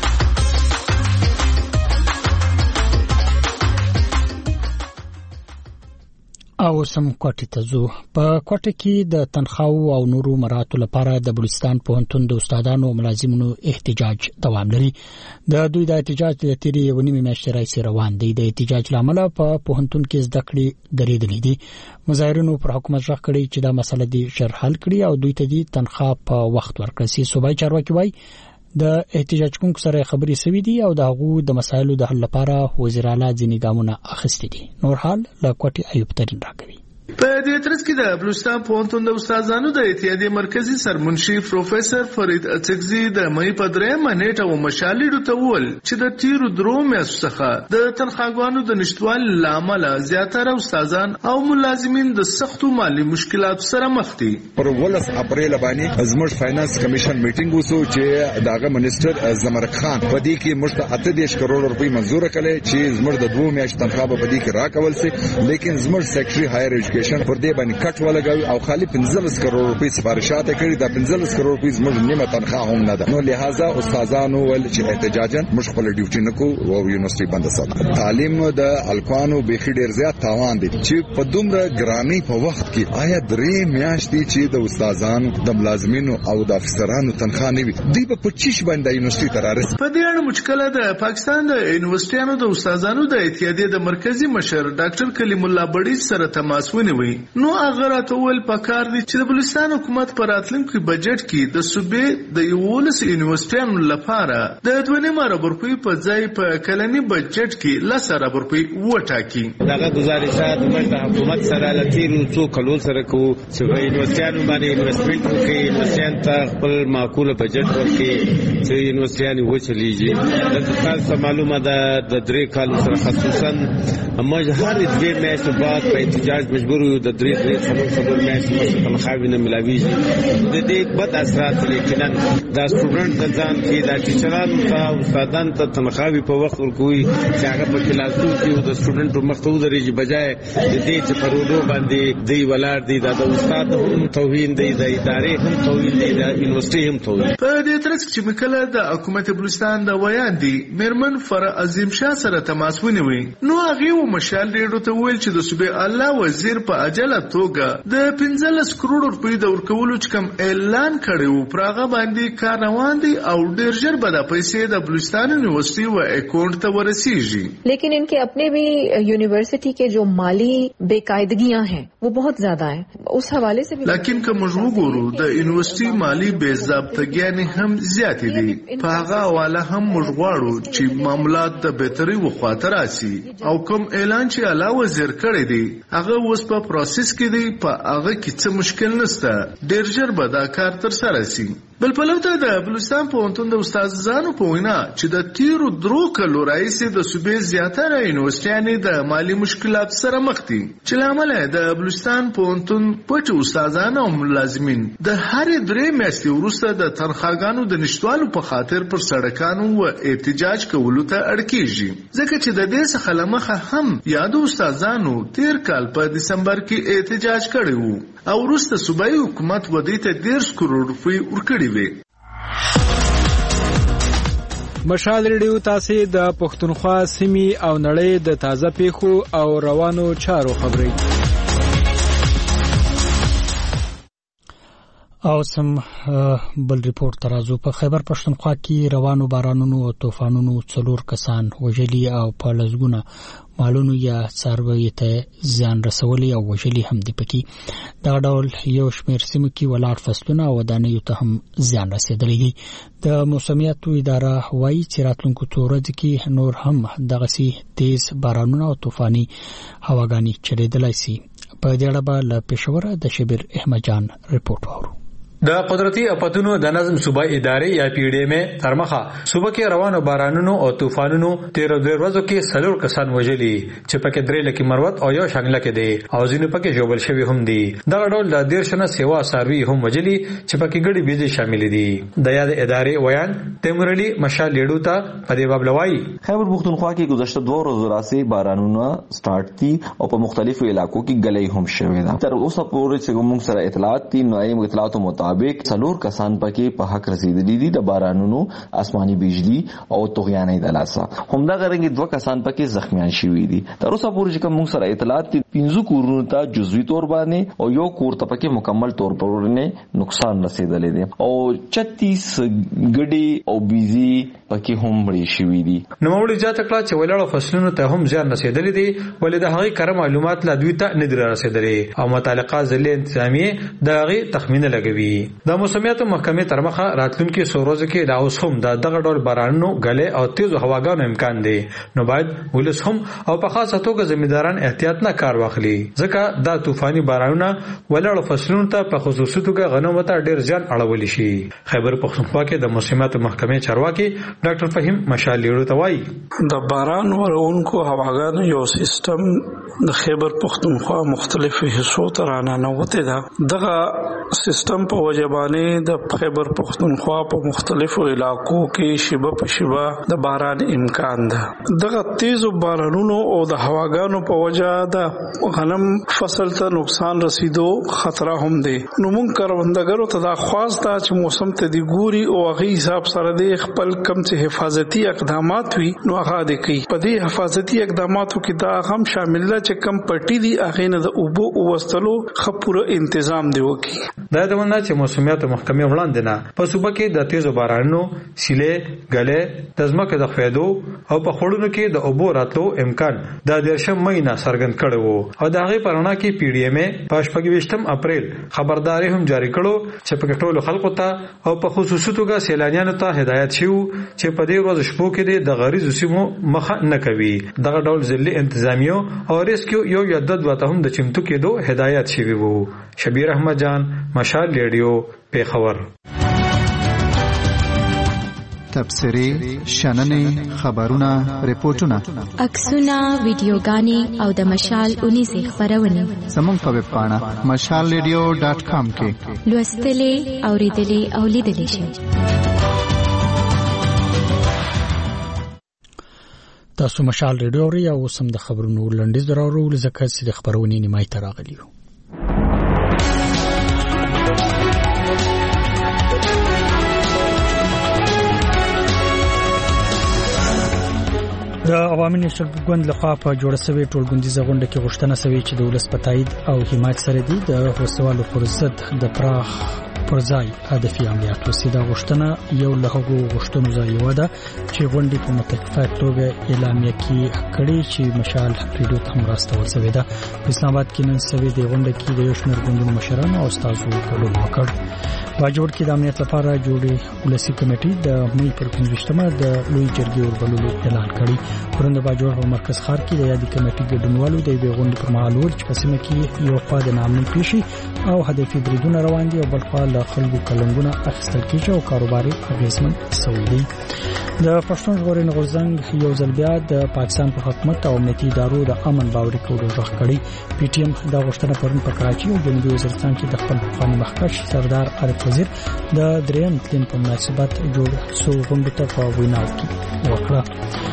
او سم کوټه ته زو. په کوټه کې د تنخواو او نورو مراتو لپاره د بلوچستان پوهنتون د استادانو او ملازمینو احتجاج دوام لري. د دوی د احتجاج د تیری یو نیمه میاشتې راځي روان دی. د احتجاج لامل په پوهنتون کې زده کړې درېدلې دي. مظاهرینو پر حکومت راغ کړی چې دا مسله دی شر حل کړي او دوی ته دي تنخوا په وخت ورکړي. سي صوبای چارواکي وایي د احتجاج کوونکو سره خبرې سوي دي او د هغو د مسایلو د حل لپاره وزیر اعلی ځینې ګامونه اخیستي دي. نور حال له کوټې ایوب ترین راکوي. په دې ترڅ کې د بلوچستان پوهنتون د استادانو د اتحادیې مرکزی سرمنشي پروفیسور فرید اڅکزي د مې په درېیمه نیټه و مشالېدو ته وویل چې د تیرو درو میاشتو څخه د تنخواګانو د نشتوالي له امله زیاتره استادان او ملازمین د سختو مالي مشکلاتو سره مخ دي. پر ولس اپریل باندې زموږ فاینانس کمیشن میټینګ وسو چې داغه منیسټر زمرک خان په دې کې مشت اته دیش کروڑ روپۍ منزور کړي چې زموږ د دوه میاشتو تنخوا په دې کې راکول سي، لیکن زموږ سیکریټري هایر ایجوکیشن پر دې باندې کټ ولګوي او خالي پنځلس کروڑ روپۍ سفارشات کړي. دا پنځلس کروڑ روپۍ زموږ نیمه تنخوا هم نه ده. نو لہذا استادانو ول چې احتجاجن موږ خپل ډیوټي نکو او یونیورسيټي بند ساتو. تعلیم د الکوانو بخي ډیر زیات تاوان دي چې په دومره ګرانی په وخت کې آیا درې میاشتې چې د استادانو د ملازمینو او د افسرانو تنخوا نه وي دوی په پچیش باندې یونیورسيټي ته راځي. په دې اړه مشکله د پاکستان د یونیورسيټانو د استادانو د اتحادیې د مرکزی مشر ډاکټر کلیم الله بړیچ سره تماس ونیوي. نو هغه راته ویل پکار دي چې د بلوچستان حکومت په راتلونکي بجټ کې د صوبې د یولس یونیورسيټانو لپاره د دوه نیمه ارب روپۍ په ځای په کلني بجټ کې لس ارب روپۍ وټاکي. دغه گزارشات موږ د حکومت سره لتیرو څو کلو سره کوو چې په یونیورسيټانو باندې انویسټمنټ وکړي، یونیورسيټانو ته خپل معقوله بجټ ورکړي چې یونیورسيټانو وچلیږي. د تاسو معلومه ده د درې کالو سره خصوصا موږ هر دوه میاشتې بعد په احتجاج مجبور ډیرو د درې درې څلور څلور میاشتې مخکې تنخواوې نه ملاویږي. د دې بد اثرات لیکنا دا سټوډنټ د ځان کې دا ټیچرانو ته استادانو ته تنخواوې په وخت ورکوي چې هغه په کلاسونو کې د سټوډنټو مخ ته ودرېږي، بجای د دې چې په روډو باندې دی ولاړ دی. دا د استاد هم توهین دی، د ادارې هم توهین دی، د یونیورسيټي هم توهین. په دې ترڅ کې مکله د حکومت بلوچستان د ویان دی میرمن فر عظیم شاه سره تماس ونیوي. نو هغه و مشال ډیرو ته ویل چې د صوبې اعلی وزیر په عجله توګه د پنځلس کروڑ روپۍ د ورکولو چې کوم اعلان کړی و پراغه باندې کار روان دی او ډیر ژر به د پیسې د بلوچستان یونیورسيټي و اکاؤنٹ ته ورسیږي. لیکن इनके अपने भी यूनिवर्सिटी के जो माली बेकायदगियां हैं वो बहुत ज्यादा हैं, उस हवाले से भी. लेकिन که موږ وګورو د یونیورسيټي مالی بې ضابطګیانې هم زیاتې دي. په هغه حواله هم موږ غواړو چې معاملات د بهتري وخواته راشي او کوم اعلان چې اعلی وزیر کړی دی هغه اوس په پروسس کې دی. په هغه کې څه مشکل نشته، ډیر ژر به دا کار تر سره شي. بل په لوته د بلوچستان پوهنتون د استادانو په وینا چې د تیرو درو کلو راځي د صوبې زیاتره یونیورسيټیانې د مالی مشکلات سره مخ دي، چې لامل د بلوچستان پوهنتون پټ استادان او ملازمین د هرې درې میاشتې وروسته د تنخواګانو د نشټوالو په خاطر پر سړکانو و احتجاج کولو ته اړ کیږي. ځکه چې د دې څخه لمخه هم یادو استادانو تیر کال په دسمبر کې احتجاج کړی وو او وروسته صوبایي حکومت ودې ته ډېر کروڑ روپۍ ورکړي وي. مشال ریډیو تاسو د پښتونخوا سیمې او نړۍ د تازه پیښو او روانو چارو خبري او سم بل ریپورت ترازو. په خیبر پښتونخوا کې روانو بارانونو او طوفانونو څلور کسان وژلي او په لزګونه مالونو یا څارویو ته ځان رسولي او وژلي هم دي. پکې دا ډول یو شمېر سیمو کې ولاړ فصلونه او ودانیو ته هم ځان رسېدلی دي. د موسمیاتو اداره وایي چې راتلونکو څو ورځو کې نور هم دغسې تیز بارانونه او طوفاني هواګانې چلېدلی شي. په دې اړه به له پېښوره د شبیر احمد جان ریپورت واورو. د قدرتي اپتونو د نظم صوبه ادارې یا پی ډی ایم ترمخه صوبه کې روانو بارانونو او طوفانونو تیر د ورځو کې سلور کسان وژلي چې پکې درې لکه مروت او یو شنګله کې دي او ځینې پکې جوړل شوی هم دي. دا ډول د دیرشنه سیوا سروي هم وژلي چې پکې ګډي بيزي شامل دي. د یاد ادارې ویان تیمورلی مشال لیډو ته په دی باب لوي. خیبر پختونخوا کې گذشته دوه ورځې راځي بارانونه سٹارټ دي او په مختلفو علاقو کې ګلې هم شوې ده. تر اوسه پورې چې موږ سره اطلاعات دي نو ایم اطلاعاتو مطابق څلور کسان پکې په حق رسیدلي دي د بارانونو آسماني بجلی او طغیانې د لاسه. همدغه رنګ دوه کسان پکې زخمیان شوي دي. تر اوسه پورې چې موږ سره اطلاعات دي پنځه کورونو ته جزوي تور باندې او یو کور ته پکې مکمل تور باندې نقصان رسیدلی دی او چتیس ګډي او بيزي پکې هم مړي شوي دي. نو موږ جاته کړه چې ولاړو فصلونو ته هم ځان رسیدلی دي ولې د هغې کار معلومات لا دوی ته نه درې رسیدلي او متعلقه ځلې انتظامیه د هغې تخمینه لګوي. د موسمیاتو محکمې ترمخه راتلونکي سوروز کې لا اوس هم د دغه ډول بارانونو غلې او تیزو هواګانو امکان دی. نو باید ولس هم او په خاصه توګه ځمېداران احتیاط نه کار واخلي ځکه دا طوفاني بارانونه ولاړو فصلونو ته په خصوصي توګه غنمو ته ډېر ځان اړولی شي. خیبر پختونخوا کې د موسمیاتو محکمې چارواکي ډاکټر فهیم مشال لیډو ته وایي د باران ورونکو هواګانو یو سیستم د خیبر پختونخوا مختلفو حصو ته راننوته ده. دغه سیستم په وجبانه د خیبر پختونخوا په مختلفو علاقو کې شیبه په شیبه د باران امکان ده. دغه تیزو بارانونو او د هواګانو په وجه د غنم فصل ته نقصان رسیدو خطر هم دی. نو موږ کروندګرو ته دا خواست ده چې موسم ته دی ګوري او هغه حساب سره د خپل کم څه حفاظتي اقدامات وي نو هغه د کوي. په دې حفاظتي اقداماتو کې دا هم شامل ده چې کم پټي دي هغه نه د اوبو او وستلو خپوره تنظیم دی وکي. دا د ونه چې موسمیاتو محکمې وړاندې نه په صوبه کې د تیزو بارانونو سیلې غلې د ځمکې د خوېدو او په خړونو کې د اوبو راتلو امکان د دیرشم مهینه څرګند کړي وو او د هغې پرونه کې پی ډی ایم په شپږویشتم اپریل خبرداري هم جاری کړو چې په ټولو خلکو ته او په خصوصي توګه سیلانیانو ته هدایت شوی چې په دې ورځ شپو کې د غریزو سیمو مخه نه کوي. دغه ډول ځلې انتظامیو او ریسکیو یو یادد وته هم د چمتو کېدو هدایت شوی وو. شبیر احمد جان مشال لیډیو پیښور. تبصرې شننې خبرونه ریپورتونه عکسونه ویډیوګانې او د مشال اونیزې خبرونه زموږ په ویب پاڼه مشال ریډیو ډاټ کام کې لوستلې اوریدلې او لیدلې شئ. تاسو مشال ریډیو ری او سم د خبرونو لنډیز درارو لزکه چې د خبرونې نیمای ته راغلی وو. د عوامي نشل ګوند لخوا په جوړه شوی ټولګوندیزه غونډه کې غوښتنه شوې چې د ولس په تایید او حمایت سره دي د وسوالو پر ضد د پراخ پرځای هدفي عملیات وسي. دا غوښتنه یو له هغو غوښتنو ځای و ده چې غونډې په متفقه توګه اعلامیه کې کړي چې مشال ریډیو ته هم راستول شوې ده. په اسلام آباد کې نن شوې د غونډه کې د یو شمېر ګوندونو مشرانو او استادو ګډون وکړ. باجوړ کې د امنیت لپاره جوړې ولسي کمیټې د مې پر پنځوستمه د لوی جرګې وربللو اعلان کړی. پرند باجوړ په مرکز ښار کې د یادې کمیټې ګډونوالو د دې غونډې پر مهال ور چې په سیمه کې یو خوا د نامنې پیښې او هدفي بریدونه روان دي او بل خوا له خلکو کلنګونه اخیستل کېږي او کاروباري اغیزمن شوی دی. د پښتون ژغورنې غورځنګ یو ځل بیا د پاکستان په حکومت او امنیتي ادارو د امن باوري کولو غوښتنه کړې. پی ټی ایم دا غوښتنه پرون په کراچي او جنوبي وزیرستان کې د خپل پخواني مخکښ سردار عارف وزیر د دریم تلین په مناسبت جوړ شو غونډه ته په ویناو کې وکړه.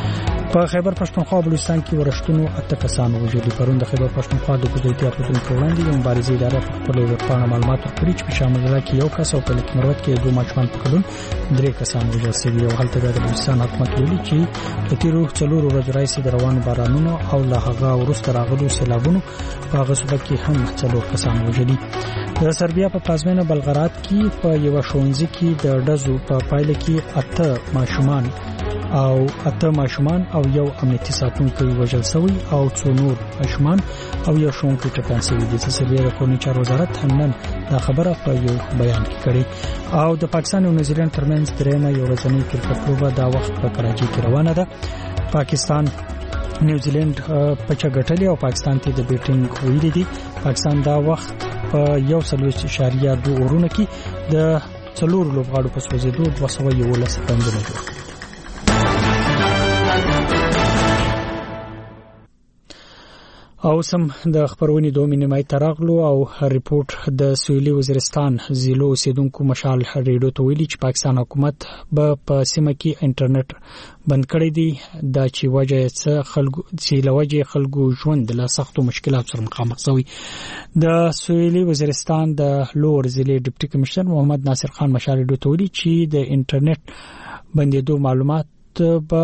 په خیبر پښتونخوا بلوچستان کې ورښتونو اته کسان وژل. پرون د خیبر پښتونخوا د ګوزیتي اپوزیشن وړاندې د مبارزې اداره په خپل ویبپاڼه معلومات ورکړي چې په شامل کې یو کس او په لیک مروت کې دوه ماچمان په کډون درې کسان وژل شوي او هلته د بلوچستان حکومت ویلي چې د تیرو څلورو ورځو راځي د روانو بارانونو او له هغه وروسته راغلو سیلابونو په هغه صوبه کې هم څلور کسان وژل. د سربیا په پلازمینه بلغراد کې په یو ښوونځي کې د ډزو په پایله کې اته ماشومان او اته ماشومان او یو امنیتي ساتونکی وژل شوی او څو نور ماشومان او یو ښوونکی ټپیان شوی دي. سربیا د کورنۍ چارو وزارت نن دا خبره په یو بیان کې کړې. او د پاکستان او نیوزیلند ترمنځ درېیمه یو ورځنۍ کرکټ لوبه دا وخت په کراچي کې روانه ده. پاکستان نیوزیلند پچا ګټلې او پاکستان ته د بیټینګ ویلي دي. پاکستان دا وخت په یو سلويست اشاریه دوه اورونه کې د څلور لوبغاړو په سوځېدو دوه سوه یولس پنځونه جوړ. او سم د خبرونې دوه نیمه تراغلو او ریپورت د سویلي وزیرستان زیلو اوسیدونکو مشال ریډیو ته ویلي چې پاکستان حکومت به په سیمه کې انټرنیټ بند کړی دی. دا چې وجه څه خلکو چې لوجه خلکو ژوند له سختو مشکلاتو سره مخامخ شوی. د سویلي وزیرستان د لوړ ضلع ډیپټي کمشنر محمد ناصر خان مشال ریډیو ته ویلي چې د انټرنیټ بندیدو معلومات به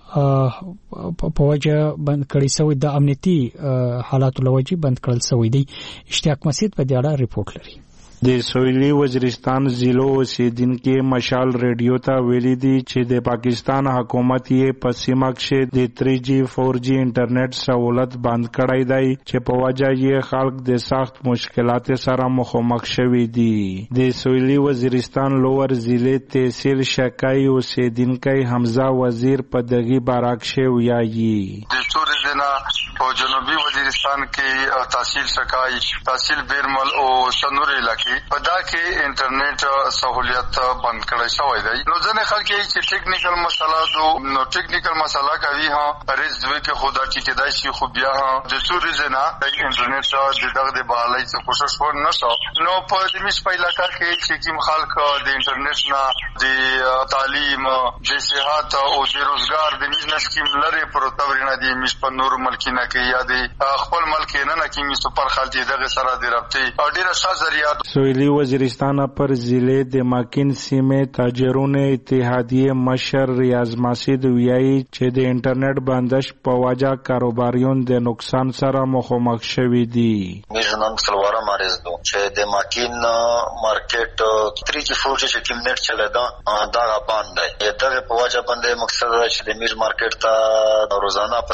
په وجه بند کړی شوی د امنیتي حالاتو لوجه بند کړل شوی دی. اشتیاق مسید په دې اړه ریپورت لري. د سویلي وزیرستان ضلعو اوسیدونکو مشال ریډیو ته ویلي دي چې د پاکستان حکومت یې په سیمه کې د تھری جی فور جی انټرنیټ سہولت بند کړی دی چې په وجه یې خلک د سخت مشکلات سره مخامخ شوي دي. د سویلي وزیرستان لوور ضلع تحصیل شکای اوسیدونکو حمزه وزیر په دغه بارکشه ویایي د ټول ضلع په جنوبي وزیرستان کې تحصیل شکای تحصیل بیرمل او سنور علاقې په دا کې انټرنیټ سہولیت بند کړی شوی دی. نو ځنې خلک چې ټیکنیکل مسله دو نو ټیکنیکل مسله کوي ها ریز دوی کې خدا چې کېدای شي خو بیا ها د سوري زنا انټرنیټ د دغه د بحالۍ څخه کوشش ور نه شو. نو په دې مش په علاقې کې چې کوم خلک د انټرنیټ نه د تعلیم د صحت او د روزګار د بزنس کې لري پروتورینه دي مش په نور ملکینه کې یا د خپل ملک نه نه کې مش پر خالتي دغه سره د رابطې او ډیره ښه ذریعہ. سویلی وزیرستان پر ضلع د ماکین سیمه تاجرون اتحادیه مشر ریاض ماسید ویایي چې د انټرنیټ بندش په وجه کاروباریون د نقصان سره مخامخ شوي دي. میژنم سلواره مریض دو چې د ماکین مارکیټ تھری جی فور جی چې کوم نت چلیدا دا باندې دغه په وجه باندې مقصد چې د میژ مارکیټ ته روزانه په سطح باندې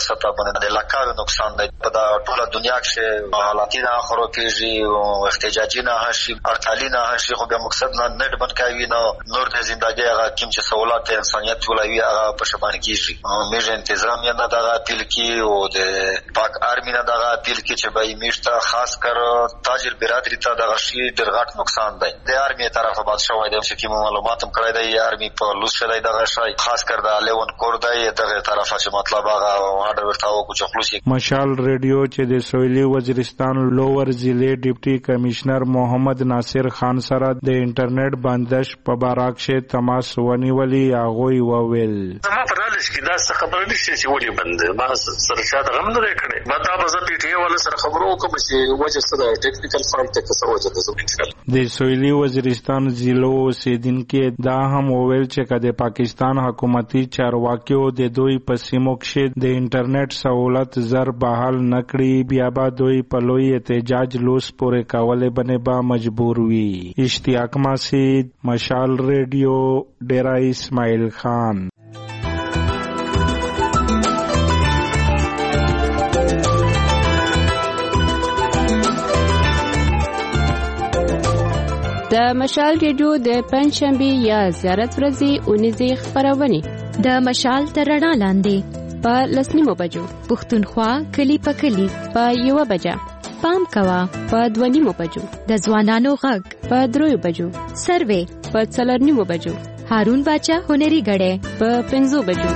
باندې د لکارو نقصان دی په دا ټوله دنیا کې حالاتي نه خرو کېږي او احتجاجي نه هشي ارتالي نه هشي خو بیا مقصد نه نت بند کوي نو نور د ژوندۍ هغه کوم چې سہولت انسانيت ولوي هغه په شبان کېږي میژ انتظام یې نه دا اپیل کی او د پاک آرمی نه دا اپیل کی چې به میشته خاص کر تاجر برادری ته دا شي ډېر غټ نقصان دی د آرمی طرفه باد شوی دی چې کوم معلومات هم کړی دی آرمی په لوس شوی دا شي خاص کر د لیون کور دی دغه طرفه چې مطلب هغه اورډر ورتاو کو چې خلاص مشال ریډیو چې د سویلي وزیرستان لوور ضلع ډیپټي کمشنر محمد ناصر خان سره د انټرنیټ بندش په باراک شه تماس ونیولي هغه وویل ما په رالش کې دا څه خبره نشته چې ولې بند ما سره شاته غم نه کړي ما دا به پی ټی ای ولا سره خبرو کوم چې وجه سره ټیکنیکل فالټ ته څه وجه ده د سویلي وزیرستان ضلع اوسیدونکو دا هم وویل چې کله پاکستان حکومتي چارواکیو د دوی په سیمو کې د انټرنیټ سہولت زر بحال نکړي بیا به دوی په لوی احتجاج لوس پورې کولې باندې به مجبور وي. اشتیاق مسعود مشال ریډیو ډیرا اسماعیل خان. د مشال ریډیو د پنځشنبه یا زیارت ورځې اونیزه خبرونه د مشال تر رڼا لاندې په لسنیمو بجو پښتونخوا کلی په کلی په یو بجا پام کوا په دونیمو بجو د ځوانانو غږ په دریو بجو سروې په څلورنیمو بجو هارون باچا هنري غړې په پنځو بجو.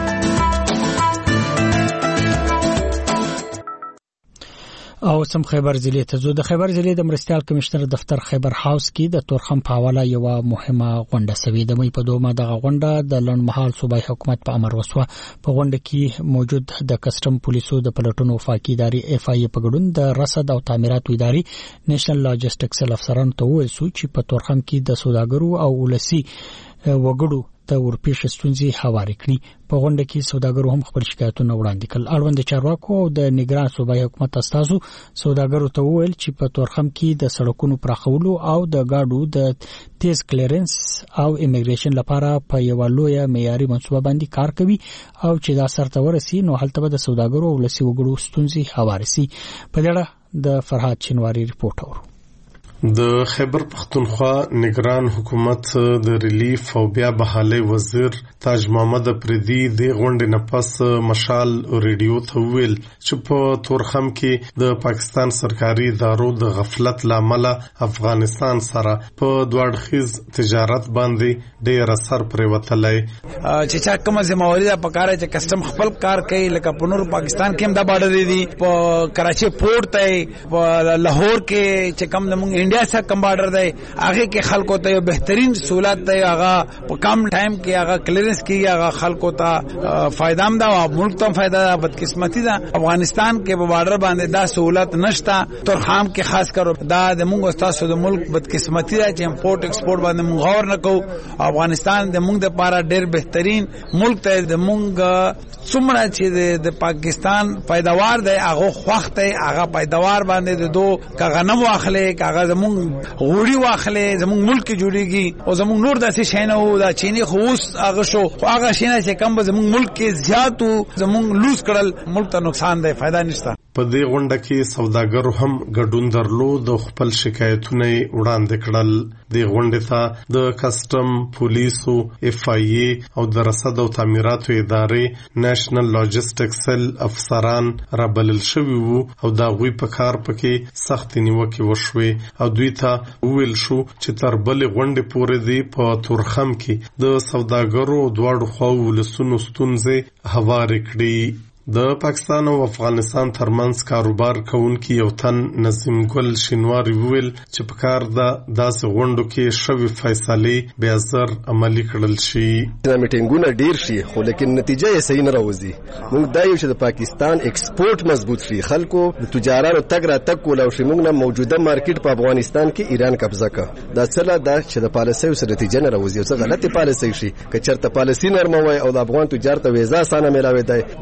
او سم خیبر ضلع ته زو د خیبر ضلع د مرستيال کمشنر دفتر خیبر هاوس کې د تورخم په حواله یو مهمه غونډه سوي د مې په دومره د غونډه د لنډمحال صوبایي حکومت په امر وسوه په غونډه کې موجود د کسٹم پولیسو د پلټونو وفاقي ادارې اف آی په ګډون د رصد او تعمیرات ادارې نېشنل لاجستیکس افسرانو ته وویل چې په تورخم کې د سوداګرو او ولسی وګړو ته ورپېښ ستونزې هوارې کړي. په غونډه کې سوداګرو هم خپل شکایتونه وړاندې کړل. اړوند چارواکو او د نگران صوبایي حکومت استازو سوداګرو ته وویل چې په تورخم کې د سړکونو پراخولو او د گاډو د تیز کلیرنس او امیګریشن لپاره په یو لوی معیاري منصوبه باندې کار کوي او چې دا سرته ورسي نو هلته به د سوداګرو او ولسی وګړو ستونزې هوارې سي. په دې اړه د فرهاد چنواری ریپورت اورو. د خیبر پختونخوا نگران حکومت د ریلیف او بیا بحالي وزیر تاج محمد پردي د غونډې نه پس مشال ریډیو ته ویل چې په تورخم کې د پاکستان سرکاري ادارو د غفلت لامل افغانستان سره په دوړخیز تجارت باندې ډېر اثر پرې وتلای چې چا کومه ځمواري ده پکاره چې کسٹم خپل کار کوي لکه په نور پاکستان کې هم دا بارډر دی په کراچي پورت ته په لاهور کې چې کوم د انډیا سره کم بارډر دی هغه کې خلکو ته یو بهترین سہولت دی هغه په کم ټایم کې هغه کلیرنس کیږي هغه خلکو ته فائدہ هم دا او ملک ته فائدہ ده. بدقسمتی ده افغانستان کې په بارډر باندې دا سہولت نشته. تورخم کې خاص کر دا د موږ استاسو د ملک بدقسمتی ده چې امپورټ ایکسپورټ باندې موږ غور نه کوو. افغانستان د موږ د لپاره ډېر بهترین ملک ته د موږ څومره چې د پاکستان پیداوار دی هغه خوخت دی هغه پیداوار باندې د دو کغنم واخلې کاغذ موږ غوړي واخلې زموږ ملک جوړيږي او زموږ نور داسې شي نه وو دا چینی خوس هغه شو هغه شي نه چې کم به زموږ ملک کې زیاتو زموږ لوز کړل ملک ته نقصان دی فائدہ نشته. په دې غونډه کې سوداګرو هم ګډون درلود او خپل شکایتونه وړاندې کړل. د غونډې ته د کسٹم پولیسو اف آی ای او د رصد او تعمیراتو ادارې نېشنل لاجستیکس سیل افسران رابلل شوي وو او دا غوي په کار پکې سخت نیوکه وشوي او دوی ته ویل شو چې تر بل غونډې پورې دی په تورخم کې د سوداګرو دواړو خواو ولسونو ستونزې هوارې کړي. د پاکستان او افغانستان ترمنځ کاروبار کوونکی یو تن نظیم ګل شینواری ویل چې په کار د داسې غونډو کې شوی فیصله بیا زر عملی کړل شي. دا میټینګونه ډیر شي خو لیکن نتیجه یې صحیح نه راوځي. موږ دا یو چې د پاکستان ایکسپورټ مضبوط شي خلکو د تجارانو تګ را تګ کول او موږ نه موجوده مارکیټ په افغانستان کې ایران قبضه کړ. دا څه دا چې د پالیسۍ سره نتیجه نه راوځي او څه غلطي پالیسۍ شي که چېرته پالیسي نرمه وای او د افغان تجارت ویزا سانه ملاوي دی دا شاندې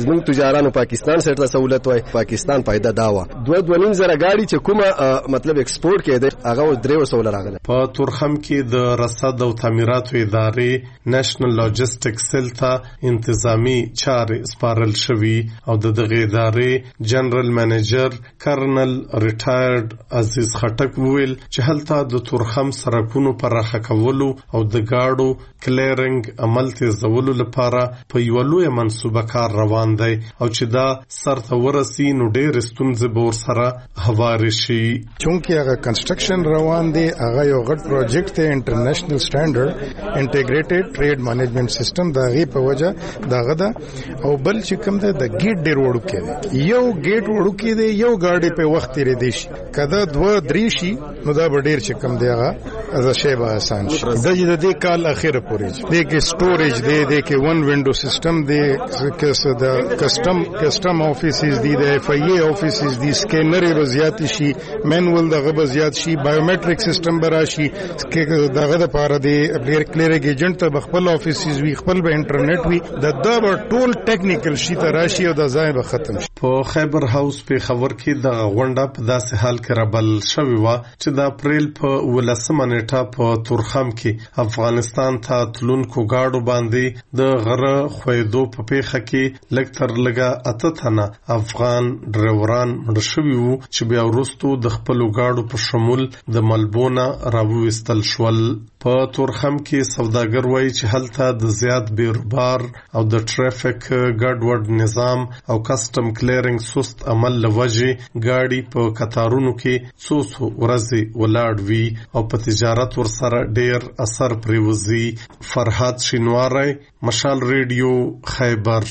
زموږ تجارانو پاکستان سره سہولت وای پاکستان فائدہ داوا دوه دوه نیم زره گاډي چې کومه مطلب ایکسپورت کېده هغه درې وسول راغله. په تورخم کې د رصد او تعمیراتو ادارې نېشنل لاجستیک سیل ته انتظامی چارې سپارل شوي او د دغه ادارې جنرال منیجر کرنل ریټایرډ عزیز خټک وویل چې هلته د تورخم سرکونو پراخه کولو او د گاډو کلیرنګ عمل تیزولو لپاره په یو لوی منصوبه کار روان دی او چې دا سرته ورسي نو ډېر ستونزې به ورسره هوارې شي. چونکې هغه کنسټرکشن روان دی هغه یو غټ پروجیکټ دی انټرنیشنل سټانډرډ انټیګریټډ ټریډ مینجمنت سیستم دا غي په وجه داغه دا او بل چې کوم دی د گیټ ډیر وړو کې دی یو گیټ وړو کې دی یو گاډي په وخت لري دی شي کدا دوه درې شي نو دا ډیر چې کوم دی هغه از شی به آسان شي. د دې کال اخیره پورې دی کې سټوریج دی دی کې ون وینډو سیستم دی کې د کسٹم کسٹم افیسز دی د اف ای ای افیسز دی سکینر وضعیت شي مینوال دغه وضعیت شي بایومټریک سیستم براشي کې دغه د پاره دی کلیرنګ ایجنټ ته خپل افیسز وی خپل به انټرنیټ وی د دا ټول ټیکنیکل شي ته راشي او د ځای به ختم شي. په خیبر هاوس په خبر کې د غونډه په داسې حال کې رابل شوی و چې د اپریل په ولسمه نیټه په تورخم کې افغانستان ته تلونکو گاډو باندې د غره خویدو په پیخه کې لږ تر لږه اته تنه افغان ډرایوران مړ شوي وو چې بیا وروستو د خپلو گاډو په شمول د ملبونه راوویستل شول. په تورخم کې سوداګر وایي چې هلته د زیات بیروبار او د ټریفیک ګډوډ نظام او کسٹم کلیرنګ سست عمل لوجه گاډي په قطارونو کې څو څو ورځې ولاړ وي او په تجارت ورسره ډیر اثر پریوزي. فرحات شینواری، مشال ریډیو، خیبر.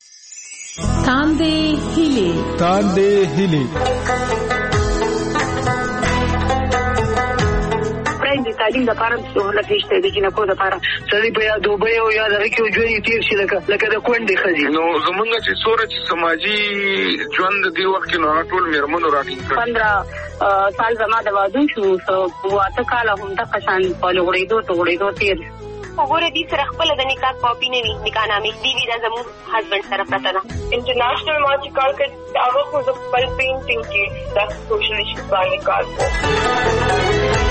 تاندې هیلې تاندې هیلې تعلیم د پاره سہولت نشته د جنکو د پاره سړي په یا دوبه او یا دغه کې ژوند تیر شي لکه لکه د کونډې خزي نو زمونږ چې سورج سماجی ژوند دی وخت کې نو ټول میرمنو راټینګ پندرہ سال زما د واده شو سو واته کال هم د قشان په لوړېدو ته وړېدو تیر وګوره دې سره خپل د نکاح کاپی نه وي نکاح نامې دی وی دا زموږ هسبند سره پته ده. انټرنیشنل ما چې کار کړ هغه خو د خپل پینټینګ کې د سوشل ایشوز باندې کار کوي.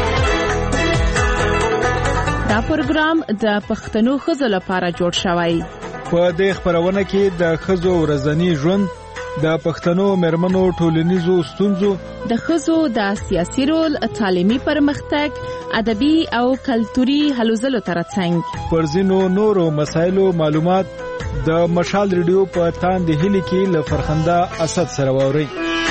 دا پروګرام د پښتنو ښځو لپاره جوړ شوی. په دې خبرونه کې د ښځو ورځنی ژوند، د پښتنو مېرمنو ټولنیزو ستونزو، د ښځو د سیاسي رول، تعلیمي پرمختګ، ادبي او کلتوري هلو ځلو ترڅنګ پر ځینو نورو مسایلو معلومات د مشال ریډیو په تاندې هیلې کې له فرخنده اسد سره واورئ.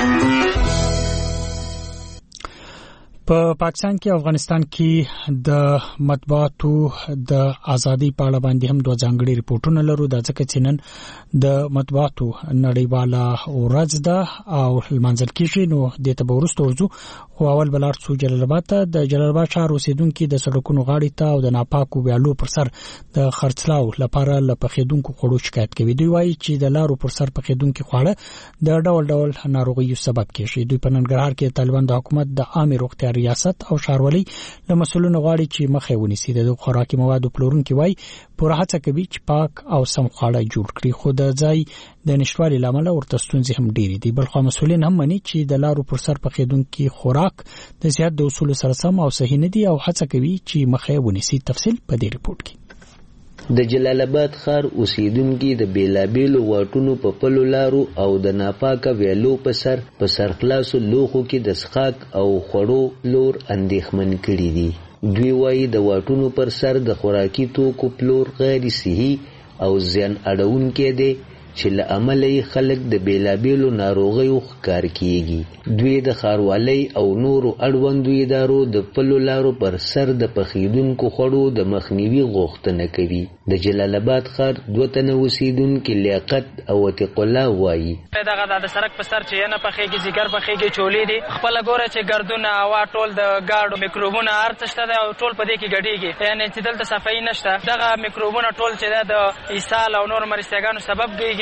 په پاکستان کې افغانستان کې د مطبوعاتو د ازادي په اړه باندې هم دوه ځانګړي ریپورتونه لرو. د ځکه چې نن د مطبوعاتو نړیواله ورځ ده او لمانځل کیږي نو د تبورستو ورځو خو اول بلار څو جلال آباد ته د جلال آباد ښار اوسیدونکو د سړکونو غاړې ته او د ناپاکو ویالو پر سر د خرڅلاو لپاره لپخیدونکو خوړو شکایت کوي. دوی وایي چې د لارو پر سر پخیدونکو خواړه د ډول ډول ناروغیو سبب کیږي. دوی په ننګرهار کې طالبان د حکومت د عامه روغتیا ریاست او ښاروالۍ له مسؤلینو غواړي چې مخه ونیسي. د خوراکي موادو پلورونکو وایي پوره هڅه کوي چې پاک او سم خواړه جوړ کړي خو د ځای د نشټوالي لامل ورته ستونزې هم ډېرې دي. بلخو مسؤلین هم مني چې د لارو پر سر پخیدونکو خوراک د زیات د اصول سره سم او صحیح نه دي او هڅه کوي چې مخه ونیسي. تفصیل په دې ریپورت کې. د جلال آباد ښار اوسیدونکو د بیلابیلو واټونو په پلو لارو او د ناپاکه ویلو په سر په سرخلاصو لوښو کې د څښاک او خوړو لور اندېښمن کړي دي. دوی وایي د واټونو پر سر د خوراکي توکو پلور غیر صحي او زیان اړونکی دی چې له امله یې خلک د بیلابیلو ناروغیو ښکار کیږي. دوی د ښاروالۍ او نورو اړوندو ادارو د پلو لارو پر سر د پخیدونکو خوړو د مخنیوي غوښتنه کوي. د جلال آباد ښار دوه تنه اوسیدونکي لیاقت او عتیق الله وایي دغه د سړک په سر چې نه پخېږي ځیګر پخېږي چولې دي خپله ګوره چې ګردونه هوا ټول د ګاډو میکروبونه هر څه شته دی او ټول په دې کې ګډېږي یعنې چې دلته صفایي نشته. دغه میکروبونه ټول چې دی د اسهال او نور مرستیاګانو سبب کېږي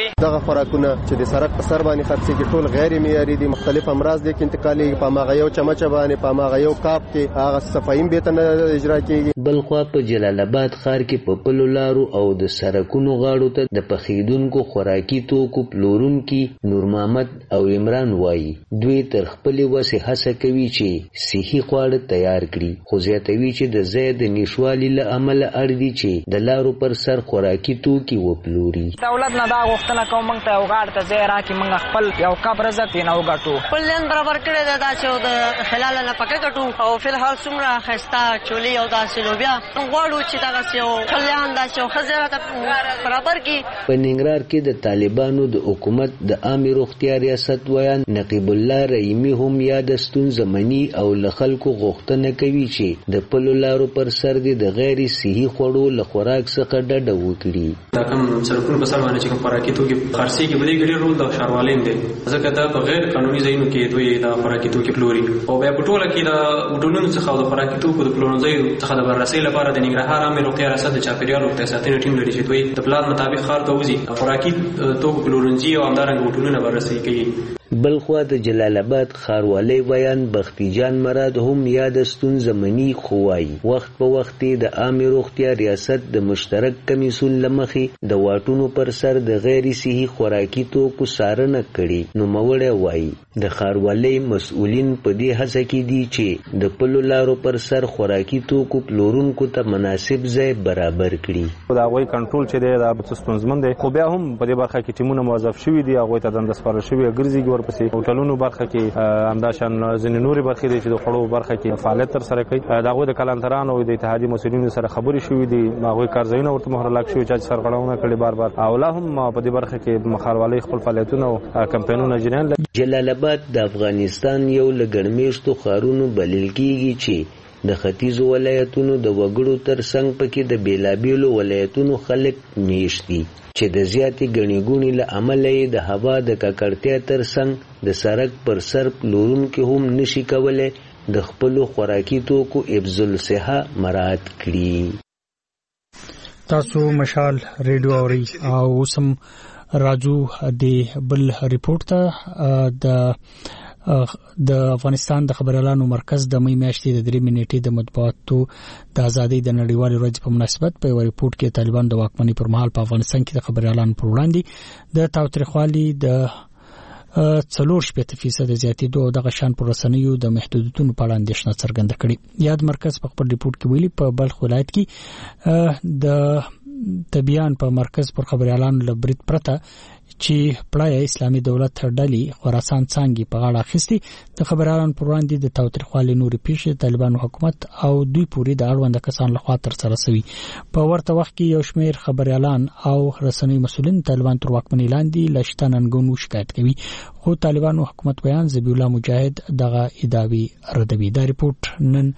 کیږي. دغه خوراکونه چې د سرک په سر باندې خرڅېږي ټول غیر معیاري دي، مختلف امراض دي کې انتقالېږي، په هماغه یو چمچه باندې په هماغه یو کاپ کې هغه صفایي بیرته نه اجرا کیږي. بلخوا په جلال آباد ښار کې په پلو لارو او د سرکونو غاړو ته د پخېدونکو خوراکي توکو پلورونکي نور محمد او عمران وایي دوی تر خپلې وسې هڅه کوي چې صحي خواړه تیار کړي، خو زیاتوي چې د ځای د نشوالي له امله اړ دي چې د لارو پر سر خوراکي توکي وپلوري. دولت نه دا غوښتنه کوم موږ ته یو غاړه ته ځای راکړي، موږ خپل یو کب رزق یې نه وګټو. خپل ځان برابر کړی دی دا چې د حلال نه پکې ګټو او فلحال څومره ښایسته چولې او داسې لوبیا غواړو چې دغسې یو کلیان داسې یو ښځې راته برابر کړي. په ننګرهار کې د طالبانو د حکومت د عامې روغتیا ریاست ویان نقیب الله رحیمي هم یاده ستونزه مني او له خلکو غوښتنه کوي چې د پلو لارو پر سر دې د غیر صحي خوړو له خوراک څخه ډډه وکړي. دا کوم سرکونو په سر باندې چې کوم خوراکي توکي خرڅېږي په دې کې ډېر رول د ښاروالۍ دی، ځکه دا په غیر قانوني ځایونو کې دوی دا خوراکي توکي پلوري او بیا په ټوله کې د هوټلونو څخه او د خوراکي توکو د پلورنځیو څخه د بررسۍ لپاره د ننګرهار عامې روغتیا ریاست د چاپېریال روغتیا ساتنې ټیم لري چې دوی د پلان مطابق ښار ته وځي، خوراکي توکو پلورنځي او همدارنګه هوټلونه بررسي کوي. بلخوا د جلال آباد ښاروالۍ ویان بختي جان مراد هم یاده ستونزه مني، خو وایي وخت په وخت د عامې روغتیا ریاست د مشترک کمیسیون له مخې د واټونو پر سر د غیر صحي خوراکي توکو څارنه کړې. نوموړی وایي د ښاروالۍ مسؤلین په دې هڅه کې دي چې د پلو لارو پر سر خوراکي توکو پلورونکو ته مناسب ځای برابر کړي. د هغوی کنټرول چې دی دا به ستونزمن دی، خو بیا هم په دې برخه کې ټیمونه موظف شوي دي، هغوی ته دنده سپارل شوې ګرځېږي. ورپسې هوټلونو برخه کې همداشان ځینې نورې برخې دي چې د خوړو برخه کې فعالیت ترسره کوي. د هغوی د کلانترانو او د اتحادیې مسؤلینو سره خبرې شوې دي، هغوی کارځایونه ورته مهر لاک شوي چې سرغړونه کړې بار بار او لا هم په دې برخه کې ښاروالۍ خپل فعالیتونه او کمپاینونه جریان لري. جلال آباد د افغانستان یو له ګڼمېشتو ښارونو بلل کېږي چې د ختیځو ولایتونو د وګړو تر څنګ پکې د بېلابېلو ولایتونو خلک میشت دي چې د زیاتې ګڼې ګوڼې له امله یې د هوا د ککړتیا تر څنګ د سړک پر سر پلورونکي هم نشي کولی د خپلو خوراکي توکو حفظ الصحه مراعات کړي. تاسو مشال ریډیو اوري او اوسم راجو د بل ریپورت ته د د افغانستان د خبريالانو مرکز د مې میاشتې د درې منېټې د مطبوعاتو د ازادۍ د نړیوال ورځ په مناسبت په یو ریپورت کې طالبان د واکمنۍ پر مهال په افغانستان کې د خبريالانو پر وړاندې د تاوتریخوالي د څلور شپږ فیصد زیاتېدو او دغه شان پر رسنیو د محدودیتونو په اړه اندېښنه څرګنده کړې. یاد مرکز په خپل ریپورت کې ویلي په بلخ ولایت کې د تبیان په مرکز پر خبريالانو لبرید پرته چې پړای اسلامي دولت ډلې خراسان څنګه په غاړه اخیستي د خبريالانو پر وړاندې د تاوتریخوالي نوري پیښې طالبانو حکومت او دوی پوری د اړوند کسان لخوا تر سره شوی. په ورته وخت کې یو شمېر خبريالان او رسنۍ مسؤلین طالبان تر واکمنۍ لاندې لشتننګونو شکایت کوي، خو طالبانو حکومت بیان زبی الله مجاهد دغه ادعاوی ردوي. دا ریپورت نن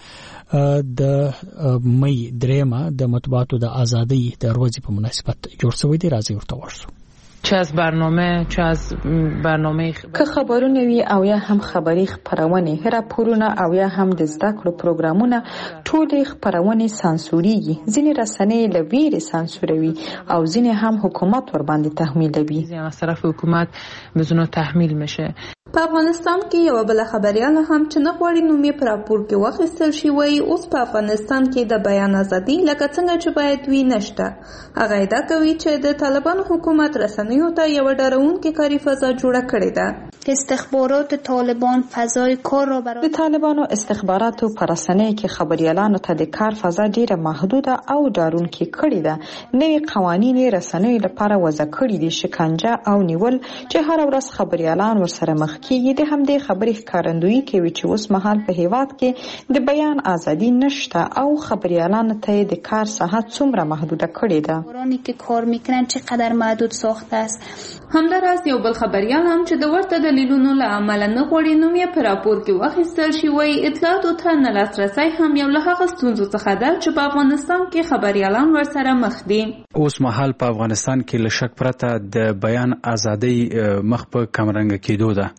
د مې درېمه د مطبوعاتو د ازادۍ د ورځې په مناسبت جوړ شوی دی. راځي ورته ورسو. چه از برنامه چه از برنامه که خبرونه وي او یا هم خبري خبرونه راپورونه او یا هم د زده کړو پروګرامونه ټول خبرونه سانسوريږي. ځینې رسنۍ له ویرې سانسوروي او ځینې هم حکومت ور باندې تحمیلوي. از طرف حکومت بزنو تحمیل میشه. په افغانستان کې یو بل خبريال هم چې نه غواړي نومي پر راپور کې واخیستل شي وایي اوس په افغانستان کې د بیان ازادي لکه څنګه چې باید وي نشته. هغه ادعا کوي چې د طالبانو حکومت رسنیو ته یو ډارونکې کاری فضا جوړه کړې ده. استخبارات طالبان فضای کار را برای د طالبانو استخباراتو پر رسنۍ کې خبريالانو ته د کار فضا ډیره محدوده او ډارونکې کړې ده. نوې قوانین رسنۍ لپاره وضع کړي دي، شکنجه او نیول چې هر ورځ خبريالان ورسره مخ کیږي. د همدې خبرې ښکارندویي کوي چې اوس مهال په هیواد کې د بیان ازادي نشته او خبريالانو ته د کار ساحه څومره محدوده کړې ده. ورانی که کار میکنن چقدر محدود ساخته است. همداراز یو بل خبريال هم چې د ورته دلیلونو له امله نه غواړي نوم یې په راپور کې واخیستل شي وایي اطلاعاتو ته نه لاسرسی هم یو له هغه ستونزو څخه ده چې په افغانستان کې خبريالان ورسره مخ دي. اوس مهال په افغانستان کې له شک پرته د بیان ازادۍ مخ په کمرنګ کېدو ده.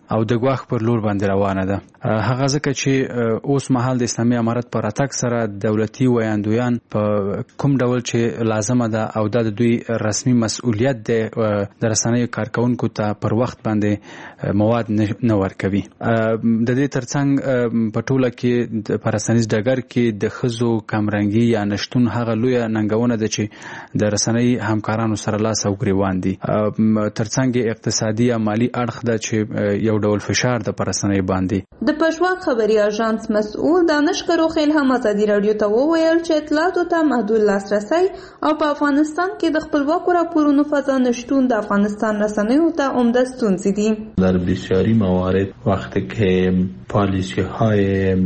او د ګواښ پر لور باندې روانه ده. هغه ځکه چې اوس مهال د اسلامي امارت پر راتګ سره دولتي ویاندویان په کوم ډول چې لازمه ده او د دوی رسمي مسؤلیت دی د رسنیو کارکونکو ته پر وخت باندې مواد نه ورکوي. د دې ترڅنګ په ټوله کې د پرسنیز ډګر کې د ښځو کمرنګي یا نشتون هغه لویه ننګونه ده چې د رسنۍ همکارانو سره لاس او ګریوان دي. ترڅنګ اقتصادي یا مالی اړخ ده چې یو ډول فشار د پرسنۍ باندې. د پښواک خبري اژانس مسؤل دانش کروخیل هم ازادي رادیو ته وویل چې اطلاعاتو ته محدود لاسرسی او په افغانستان کې د خپلواکو راپورونو فضا نشتون د افغانستان رسنیو ته عمده ستونزې دي. در بسیاری موارد وقتی که پالیسی های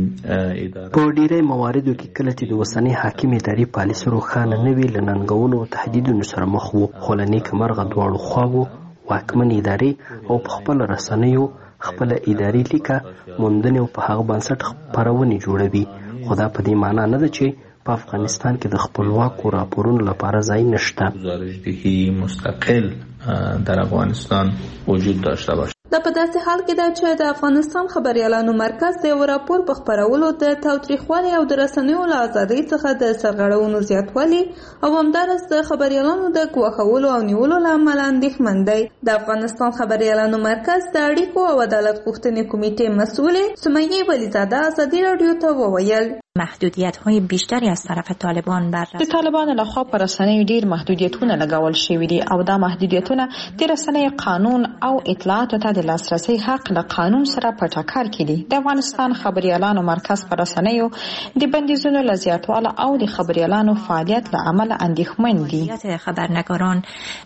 اداره په ډیری مواردو کې کله چې د اوسنۍ حاکم اداري پالیسي روښانه نه وي له ننګونو او تهدیدونو سره مخ وو، خو له نیکمرغه دواړو خواوو واکمن ادارې او په خپل رسنیو خپل اداري لیکه موندنې او په هغه بنسټ خپرونې جوړوي. خو دا په دې معنا نه ده چې په افغانستان کې د خپلواکو راپورونو لپاره ځای نشته. گزارشدهی مستقل در افغانستان وجود داشته باشه. دا په داسې حال کې ده چې د افغانستان خبريالانو مرکز د یو راپور په خپرولو د تاوتریخوالي او د رسنیو له ازادۍ څخه د سرغړونو زیاتوالي او همدارس د خبريالانو د ګواښولو او نیولو له امله اندېښمن دی. د افغانستان خبريالانو مرکز د اړیکو او عدالت غوښتنې کمیټې مسؤلې سمیه ولیزاده ازادي رادیو ته وویل محدودیت‌های بیشتری از طرف طالبان بر د طالبانو لخوا پر رسنیو ډیر محدودیتونه لګول شوي دي او دا محدودیتونه د رسنیو قانون او اطلاعاتو ته د لاسرسي حق له قانون سره په ټکر کې دي. د افغانستان خبريالانو مرکز پر رسنیو د بندیزونو له زیاتواله او د خبريالانو فعالیت له امله اندېښمن دي. خبرنگاران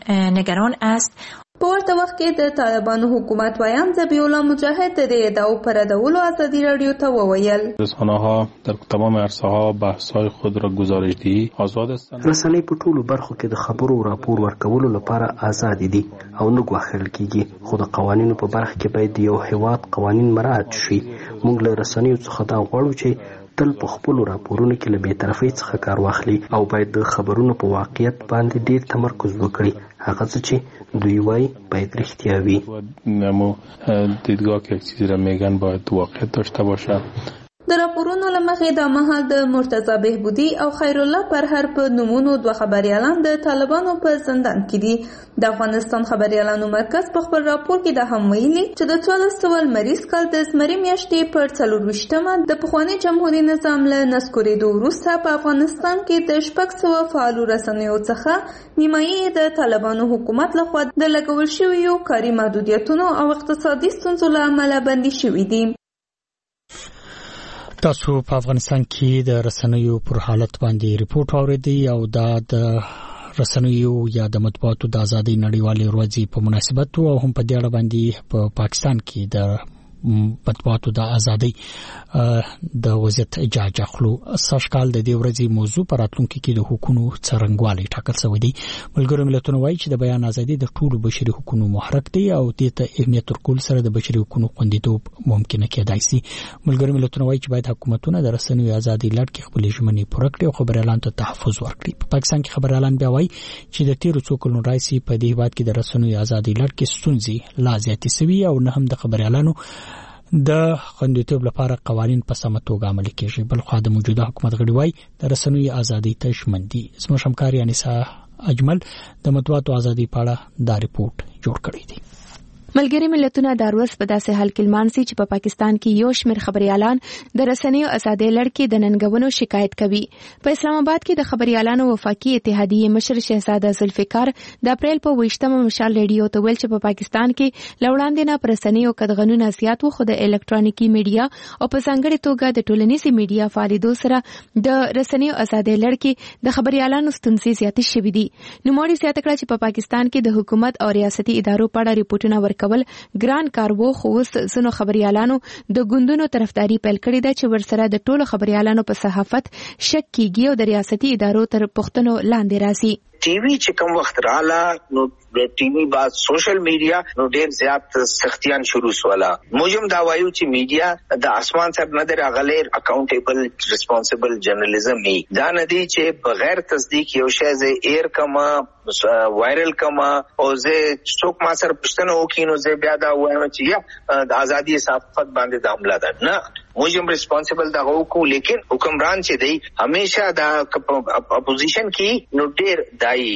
نگران است. په ورته وخت کې د طالبانو حکومت ویان ذبیح الله مجاهد د ادعاو پر ردولو ازادي رادیو ته وویل رسانه‌ها در تمام عرصه‌ها بحث‌های خود را گزارش‌دهی آزاد هستند. رسنۍ په ټولو برخو کې د خبرو راپور ورکولو لپاره آزاد دي او نه ګواښل کیږي، خو د قوانینو په برخه کې باید یو هیواد قوانین مراعات شي. موږ له رسنیو څخه دا غواړو چې تل په خپل راپورونو کې له بی‌طرفۍ څخه کار واخلي او باید د خبرونو په واقعیت باندې ډیر تمرکز وکړي. هغه څه چې دوی وایي باید رښتیا وي. اما دیدگاه که یک چیزی را میگن باید واقعیت داشته باشه. د راپورونو له مخې د مهال د مرتضی بهبودي او خیر الله پرهر په نومونو دوه خبريالان د طالبانو په زندان کې دي. د افغانستان خبريالانو مرکز په خپل راپور کې د هم ویلي چې د څوارلس سوه لمریز کال د زمري میاشتې پر څلرویشتمه د پخواني جمهوریت نظام له نسکورېدو وروسته په افغانستان کې د شپږ سوه فعالو رسنیو څخه نیمایي د طالبانو حکومت لخوا د لګول شویو کاري محدودیتونو او اقتصادي ستونزو له امله بندي شوي دي. تاسو په افغانستان کې د رسنیو پر حالت باندې ریپورت اوریدي او دا د رسنیو یا د مطبوعاتو د ازادۍ نړیوالې ورځې په مناسبت او هم په دې اړه باندې په پا پاکستان کې د مطبوعاتو د ازادۍ د وضعیت اجازه اخلو. ساشکال د دې ورځې موضوع پر راتلونکي کې د حقوقو څرنګوالي ټاکل شوی دی. ملګرو ملتونو وایي چې د بیان ازادي د ټولو بشري حقوقو محرک دی او دې ته اهمیت ورکول سره د بشري حقوقو خوندیتوب ممکن کېدای شي. ملګرو ملتونو وایي چې باید حکومتونه د رسنیو ازادي لړ کې خپل ژمنې پوره کړي او خبريالان ته تحفظ ورکړي. په پاکستان کې خبريالان بیا وایي چې د تیرو څو کلونو راځي په دې هیواد کې د رسنیو ازادي لړ کې ستونزې لا زیاتې شوي او نه هم د خبريالانو د خوندیتوب لپاره قوانین په سمه توګه عملي کیږي. بل خو د موجوده حکومت غړي وایي د رسنیو ازادي ته ژمن دي. زموږ همکار انیسا اجمل د مطبوعاتو ازادي په اړه دا ریپورت جوړ کړی دی. ملګری ملتونه د اروس په داسې حال کې لمانځي چې په پاکستان کې یو شمېر خبريالان د رسنیو ازادۍ لړ کې د ننګونو شکایت کوي. په اسلام آباد کې د خبريالانو وفاقي اتحادیې مشر شهزاده ذوالفقار د اپریل په ویشتمه مشال ریډیو ته ویل چې په پاکستان کې لوړاندې نه پر رسنیو قدغنونه زیات وو، خو د الکترونیکي میډیا او په ځانګړي توګه د ټولنیزي میډیا فعالیدو سره د رسنیو ازادۍ لړ کې د خبريالانو ستونزې زیاتې شوې دي. نوموړي زیاته کړه چې په پاکستان کې د حکومت او ریاستي ادارو په اړه ریپورتونه ورکول ګران کار وو، خو اوس ځینو خبريالانو د ګوندونو طرفداري پیل کړې ده چې ورسره د ټولو خبريالانو په صحافت شک کیږي او د ریاستي ادارو تر پوښتنو لاندې راځي. ټي وي چې کوم وخت رااله نو د ټي وي بعد سوشل میډیا نو ډېر زیات سختیان شروع شولا. موږ دا وایو چې میډیا د اسمان سره نه راغلی اکاونټیبل ریسپانسیبل جرنالیزم نه دا نه دی چې بغیر تصدیق یو شی ز ایر کما وایرل کما او زه څوک ما سره پښتنه وکینو زه بیا دا وایم چې یا د ازادي صحافت باندې د حمله ده نه موږ هم ریسپانسیبل دا وکړو. لیکن حکمران چې دی همیشه دا اپوزیشن کې نو ډیر دای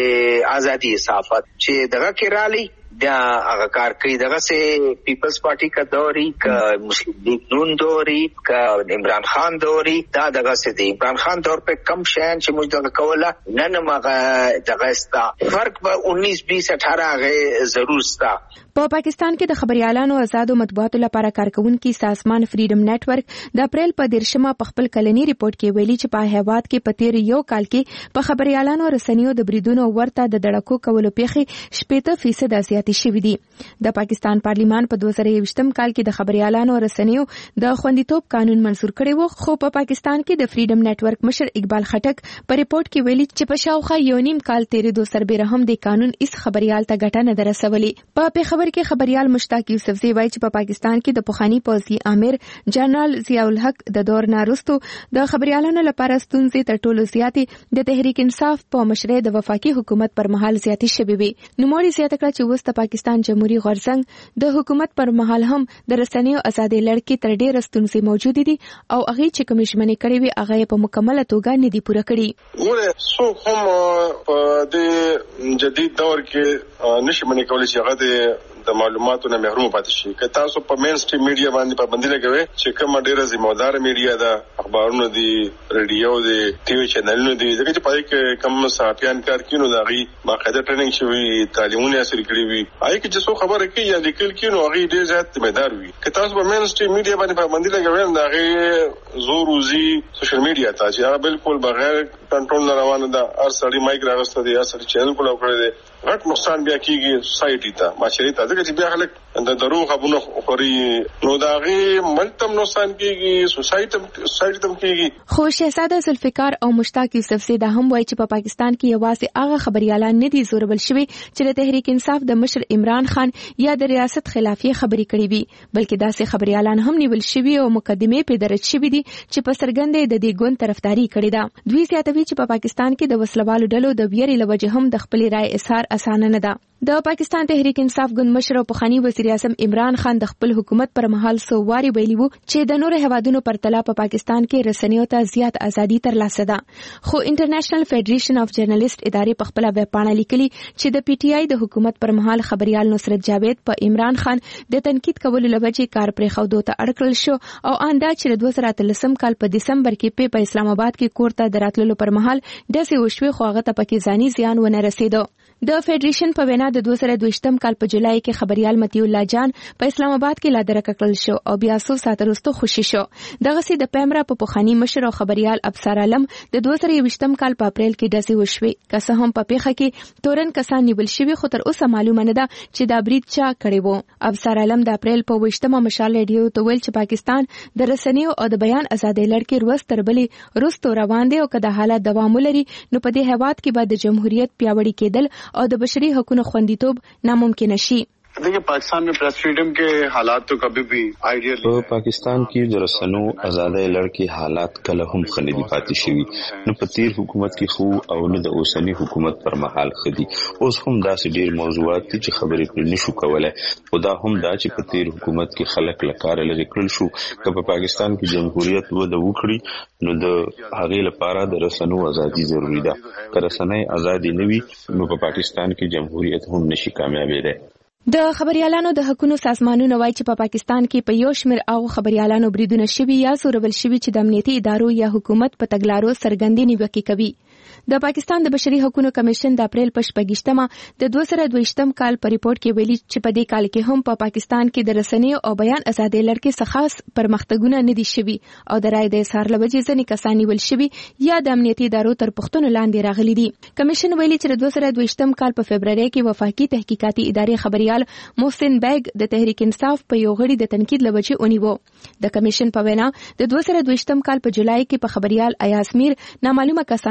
چې ازادي صحافت چې دغه کې رالی بیا هغه کار کوي. دغه سه پیپلز پارټي کا دوري کا مسلم لیگ نون دوري کا عمران خان دوري دا دغه سه دی عمران خان دور په کم شین چې موږ دغه کوله نن مغه دغه استا فرق به انیس بیس اٹھارہ غي ضرور ستا. په پاکستان کې د خبريالانو آزادو مطبوعاتو لپاره کارکونکو سازمان فریډم نتورک د اپریل په دیرشمه په خپل کلنی ریپورت کې ویلي چې په هیواد کې په تیر یو کال کې په خبريالانو رسنیو د بریدونو ورته د دړکو کولو پیخي شپږ فیصد زیاتې شوې دي. د پاکستان پارلیمان په دوه زره یوویشتم کال کې د خبريالانو رسنیو د خوندیتوب قانون منزور کړی و، خو په پاکستان کې د فریډم نتورک مشر اقبال خټک په ریپورت کې ویلي چې په شاوخوا یو نیم کال تیرېدو سربېره هم د قانون هیڅ خبريال ته ګټه نه درسولې. په پیښور کې خبريال مشتاق یوسفزی وایي چې په پاکستان کې د پخوانی پوځي امیر جنرال ضیاء الحق د دور ناروستو د خبريالانو لپاره ستونزې تر ټولو زیاتې د تحریک انصاف په مشرۍ د وفاقي حکومت پر مهال زیاتې شوې وي. نوموړي زیاته کړه چې اوس د پاکستان جمهوریت غورځنګ د حکومت پر مهال هم د رسنیو ازادۍ لړ تر ډېره ستونزې موجود دي او هغه چې کوم ژمنې کړې وي هغه په مکمله توګه نه دي پوره کړې. ګوره څوک هم په دې جدید دور کې نشي منې کولای چې هغه د د معلوماتو نه محروم پاتې شي. که تاسو په مین سټریم میډیا باندې پابندي لګوي چې کومه ډیره ذمہدار میډیا ده، اخبارونه دي، ریډیو دي، ټي وي چینلونه دي، ځکه چې پای کې کوم صحافیان کار کوي دا غي باقاعده ټریننګ شوی تعلیمونه حاصل کړی وي. آی کې چې څو خبره کوي یا لیکل کوي نو غي ډیر زیات ذمہدار وي. که تاسو په مین سټریم میډیا باندې پابندي لګوي دا غي زور وزي سوشل میډیا ته چې هغه بالکل بغیر کنټرول نه روانه ده. هر سړی مایک راغسته دی، هر سړی چینل کولاو کړی دی، غټ نقصان بیا کیږي سوسایټي ته، معاشري ته. ځکه چې بیا خلک د درو خبرونه خوري نو دا غي ملتم نقصان کیږي، سوسایټي سوسایټي تم کیږي. خو شهزاده ذوالفقار او مشتاق یوسفزی دا هم وایي چې په پاکستان کې یوازې هغه خبريالان نه دي زوربل شوي چې د تحریک انصاف د مشر عمران خان یا د ریاست خلافي خبري کړې وي، بلکې داسې خبريالان هم نیول شوي او مقدمه په درج شوي دي چې په سرګندې د دې ګوند طرفداري کړې ده. دوی زیاتوي چې په پاکستان کې د وسلوالو ډلو د ویرې لوجه هم د خپل رائے اظهار اسانه نه ده. د پاکستان تحریک انصاف ګوند مشر او پخوانی وزیر اعظم عمران خان د خپل حکومت پر مهال سو واری ویلي وو چې د نور هوادونو پر تلا په پاکستان کې رسنیو ته زیات ازادي ترلاسه ده. خو انټرنیشنل فیډریشن اف جرنالیست ادارې په خپل ویب پاڼه لیکلي چې د پی ټی آی د حکومت پر مهال خبريال نصرت جاوید په عمران خان د تنقید کولو لوجه کار پرې خودو ته اړکل شو او آندا چې د دوه زره اتلسم کال په دسمبر کې په اسلام آباد کې کوړه دراتلو پر مهال داسې وشوي خو هغه ته پکې ځاني زیان ونه رسیدو. د فیډریشن په وینا د دوه زره دویشتم کال په جولای کې خبريال متي الله جان په اسلام آباد کې لادرک کړل شو او بیا څو ساعت وروسته خوشی شو. دغه سي د پیمرا په پخوانی مشر او خبريال ابصار عالم د دوه زره یوویشتم کال په اپریل کې داسې وشوي. که څه هم په پیښه کې تورن کسان نیول شوي خو تر اوسه معلومه نه ده چې دا برید چا کړی وو. ابصار عالم د اپریل په ویشتمه مشال ریډیو ته ویل چې پاکستان د رسنیو او د بیان ازادۍ لړ کې روز تر بلې روستو روان دی او که د حالت دوام ولري نو په دې هیواد کې به د جمهوریت پیاوړی کېدل او د بشري حقوقو خوندیتوب ناممکن شي. देखिए पाकिस्तान में प्रेस फ्रीडम के हालात तो कभी भी आइडियल په پاکستان کې د رسنو ازادۍ لړ کې حالات کله هم خلې دي پاتې شوي، نو په تیر حکومت کې خو او نه د اوسنی حکومت پر مهال خدي. اوس هم داسې ډیر موضوعات دي چې خبرې کړې نشو کولای. خدا هم دا چې په تیر حکومت کې خلک لکار لري کړل شو. که په پاکستان کې جمهوریت وده وکړي نو د هغې لپاره د رسنو ازادي ضروری ده. که رسنۍ ازادي نه وي نو په پاکستان کې جمهوریت هم نشي کامیابېدای. د خبريالانو د حقوقو سازمانونو وایي چې په پاکستان کې په یو شمېر هغه خبريالانو بریدونه شوي یا زورول شوي چې د امنیتي ادارو یا حکومت په تګلارو څرګندې نیوکې کوي. د پاکستان د بشري حقوقو کمیشن د اپریل په شپږیشتمه د دوه زره دویشتم کال په ریپورت کې ویلي چې په دې کال کې هم په پاکستان کې د رسنیو او بیان ازادۍ لړ کې څه خاص پرمختګونه نه دي شوي او د رایې د اظهار لوجې ځینې کسان نیول شوي یا د امنیتي ادارو تر پوښتنو لاندې راغلي دي. کمیشن ویلي چې د دوه زره دویشتم کال په فبروري کې وفاقي تحقیقاتي ادارې خبريال محسن بیگ د تحریک انصاف په یو غړي د تنقید لوجې ونیو. د کمیشن په وینا د دوه زره دویشتم کال په جولای کې په خبريال ایاز میر نامعلومه کسانو حمله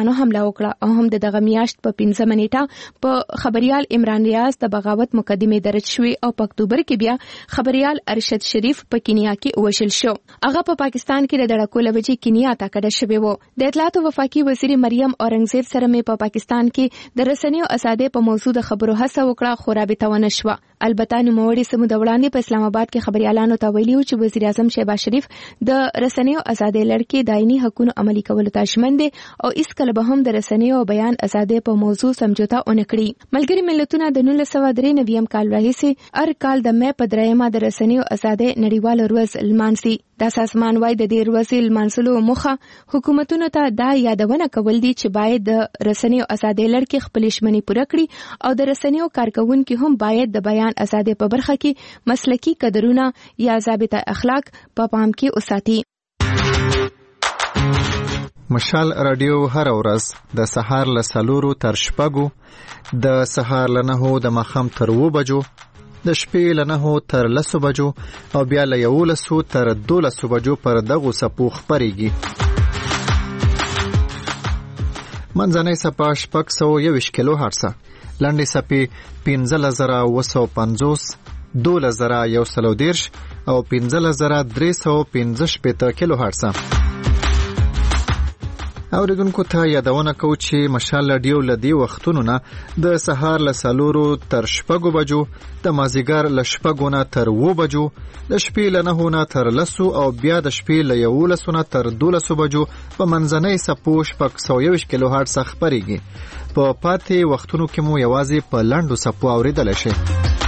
وکړه او هم د دغه میاشت په پنځمه نیټه په خبريال عمران ریاض د بغاوت مقدمه درج شوې او په اکتوبر کې بیا خبريال ارشد شریف په کینیا کې وشل شو. هغه په پاکستان کې د ډړکو لوجې کینیا ته کډه شوی وو. د اطلاعات او وفاقي وزیر مریم اورنګزیب سره مې په پاکستان کې د رسنیو ازادۍ په موضوع د خبرو هڅه وکړه خو رابطه ونه شوه. البته نوموړي سمو د وړاندې په اسلام آباد کې خبريالانو ته ویلي چې وزیر اعظم شهباز شریف د رسنیو ازادۍ لړ دایني حقوقو عملي کولو ته ژمن دي او هیڅکله به هم د رسنیو او بیان ازادۍ په موضوع سمجوته ونه کړي. ملګري ملتونه د نولس سوه درې نوي کال راهیسې هر کال د مې په دریمه د رسنیو ازادۍ نړیواله ورځ لمانځي. دا سازمان وايي د دې ورځې لمانځلو موخه حکومتونو ته دا یادونه کول دي چې باید د رسنیو ازادۍ لړ کې خپل ژمنې پوره کړي او د رسنیو کارکونکو هم باید د بیان ازادۍ په برخه کې مسلکي قدرونه یا ضابطه اخلاق په پام کې وساتي. مشال رادیو هر ورځ د سهار له سلورو تر شپږو، د سهار له نهو د ماښام تر اوو بجو، د شپې له نهو تر لسو بجو او بیا له یولسو تر دولسو بجو پر دغو څپو خپرېږي. منځنۍ څپه شپږ سوه یوویشت کیلو هرټزه، لنډې څپې پنځلس زره اوه سوه پنځوس، دولس زره یو سل او دېرش او پنځلس زره درې سوه پنځه شپېته کیلو هرټزه. اوریدونکو ته یادونه کوو چې مشال رادیو له دې وختونو نه د سهار له څلورو تر شپږو بجو، د مازدیګر له شپږو نه تر اوو بجو، د شپې له نهو نه تر لسو او بیا د شپې له یولسو نه تر دولسو بجو په منځنۍ څپو شپږ سوه یوویشت کیلو هرټزه خپرېږي. په پاتې وختونو کې مو یوازې په لنډو څپو اورېدلی شئ.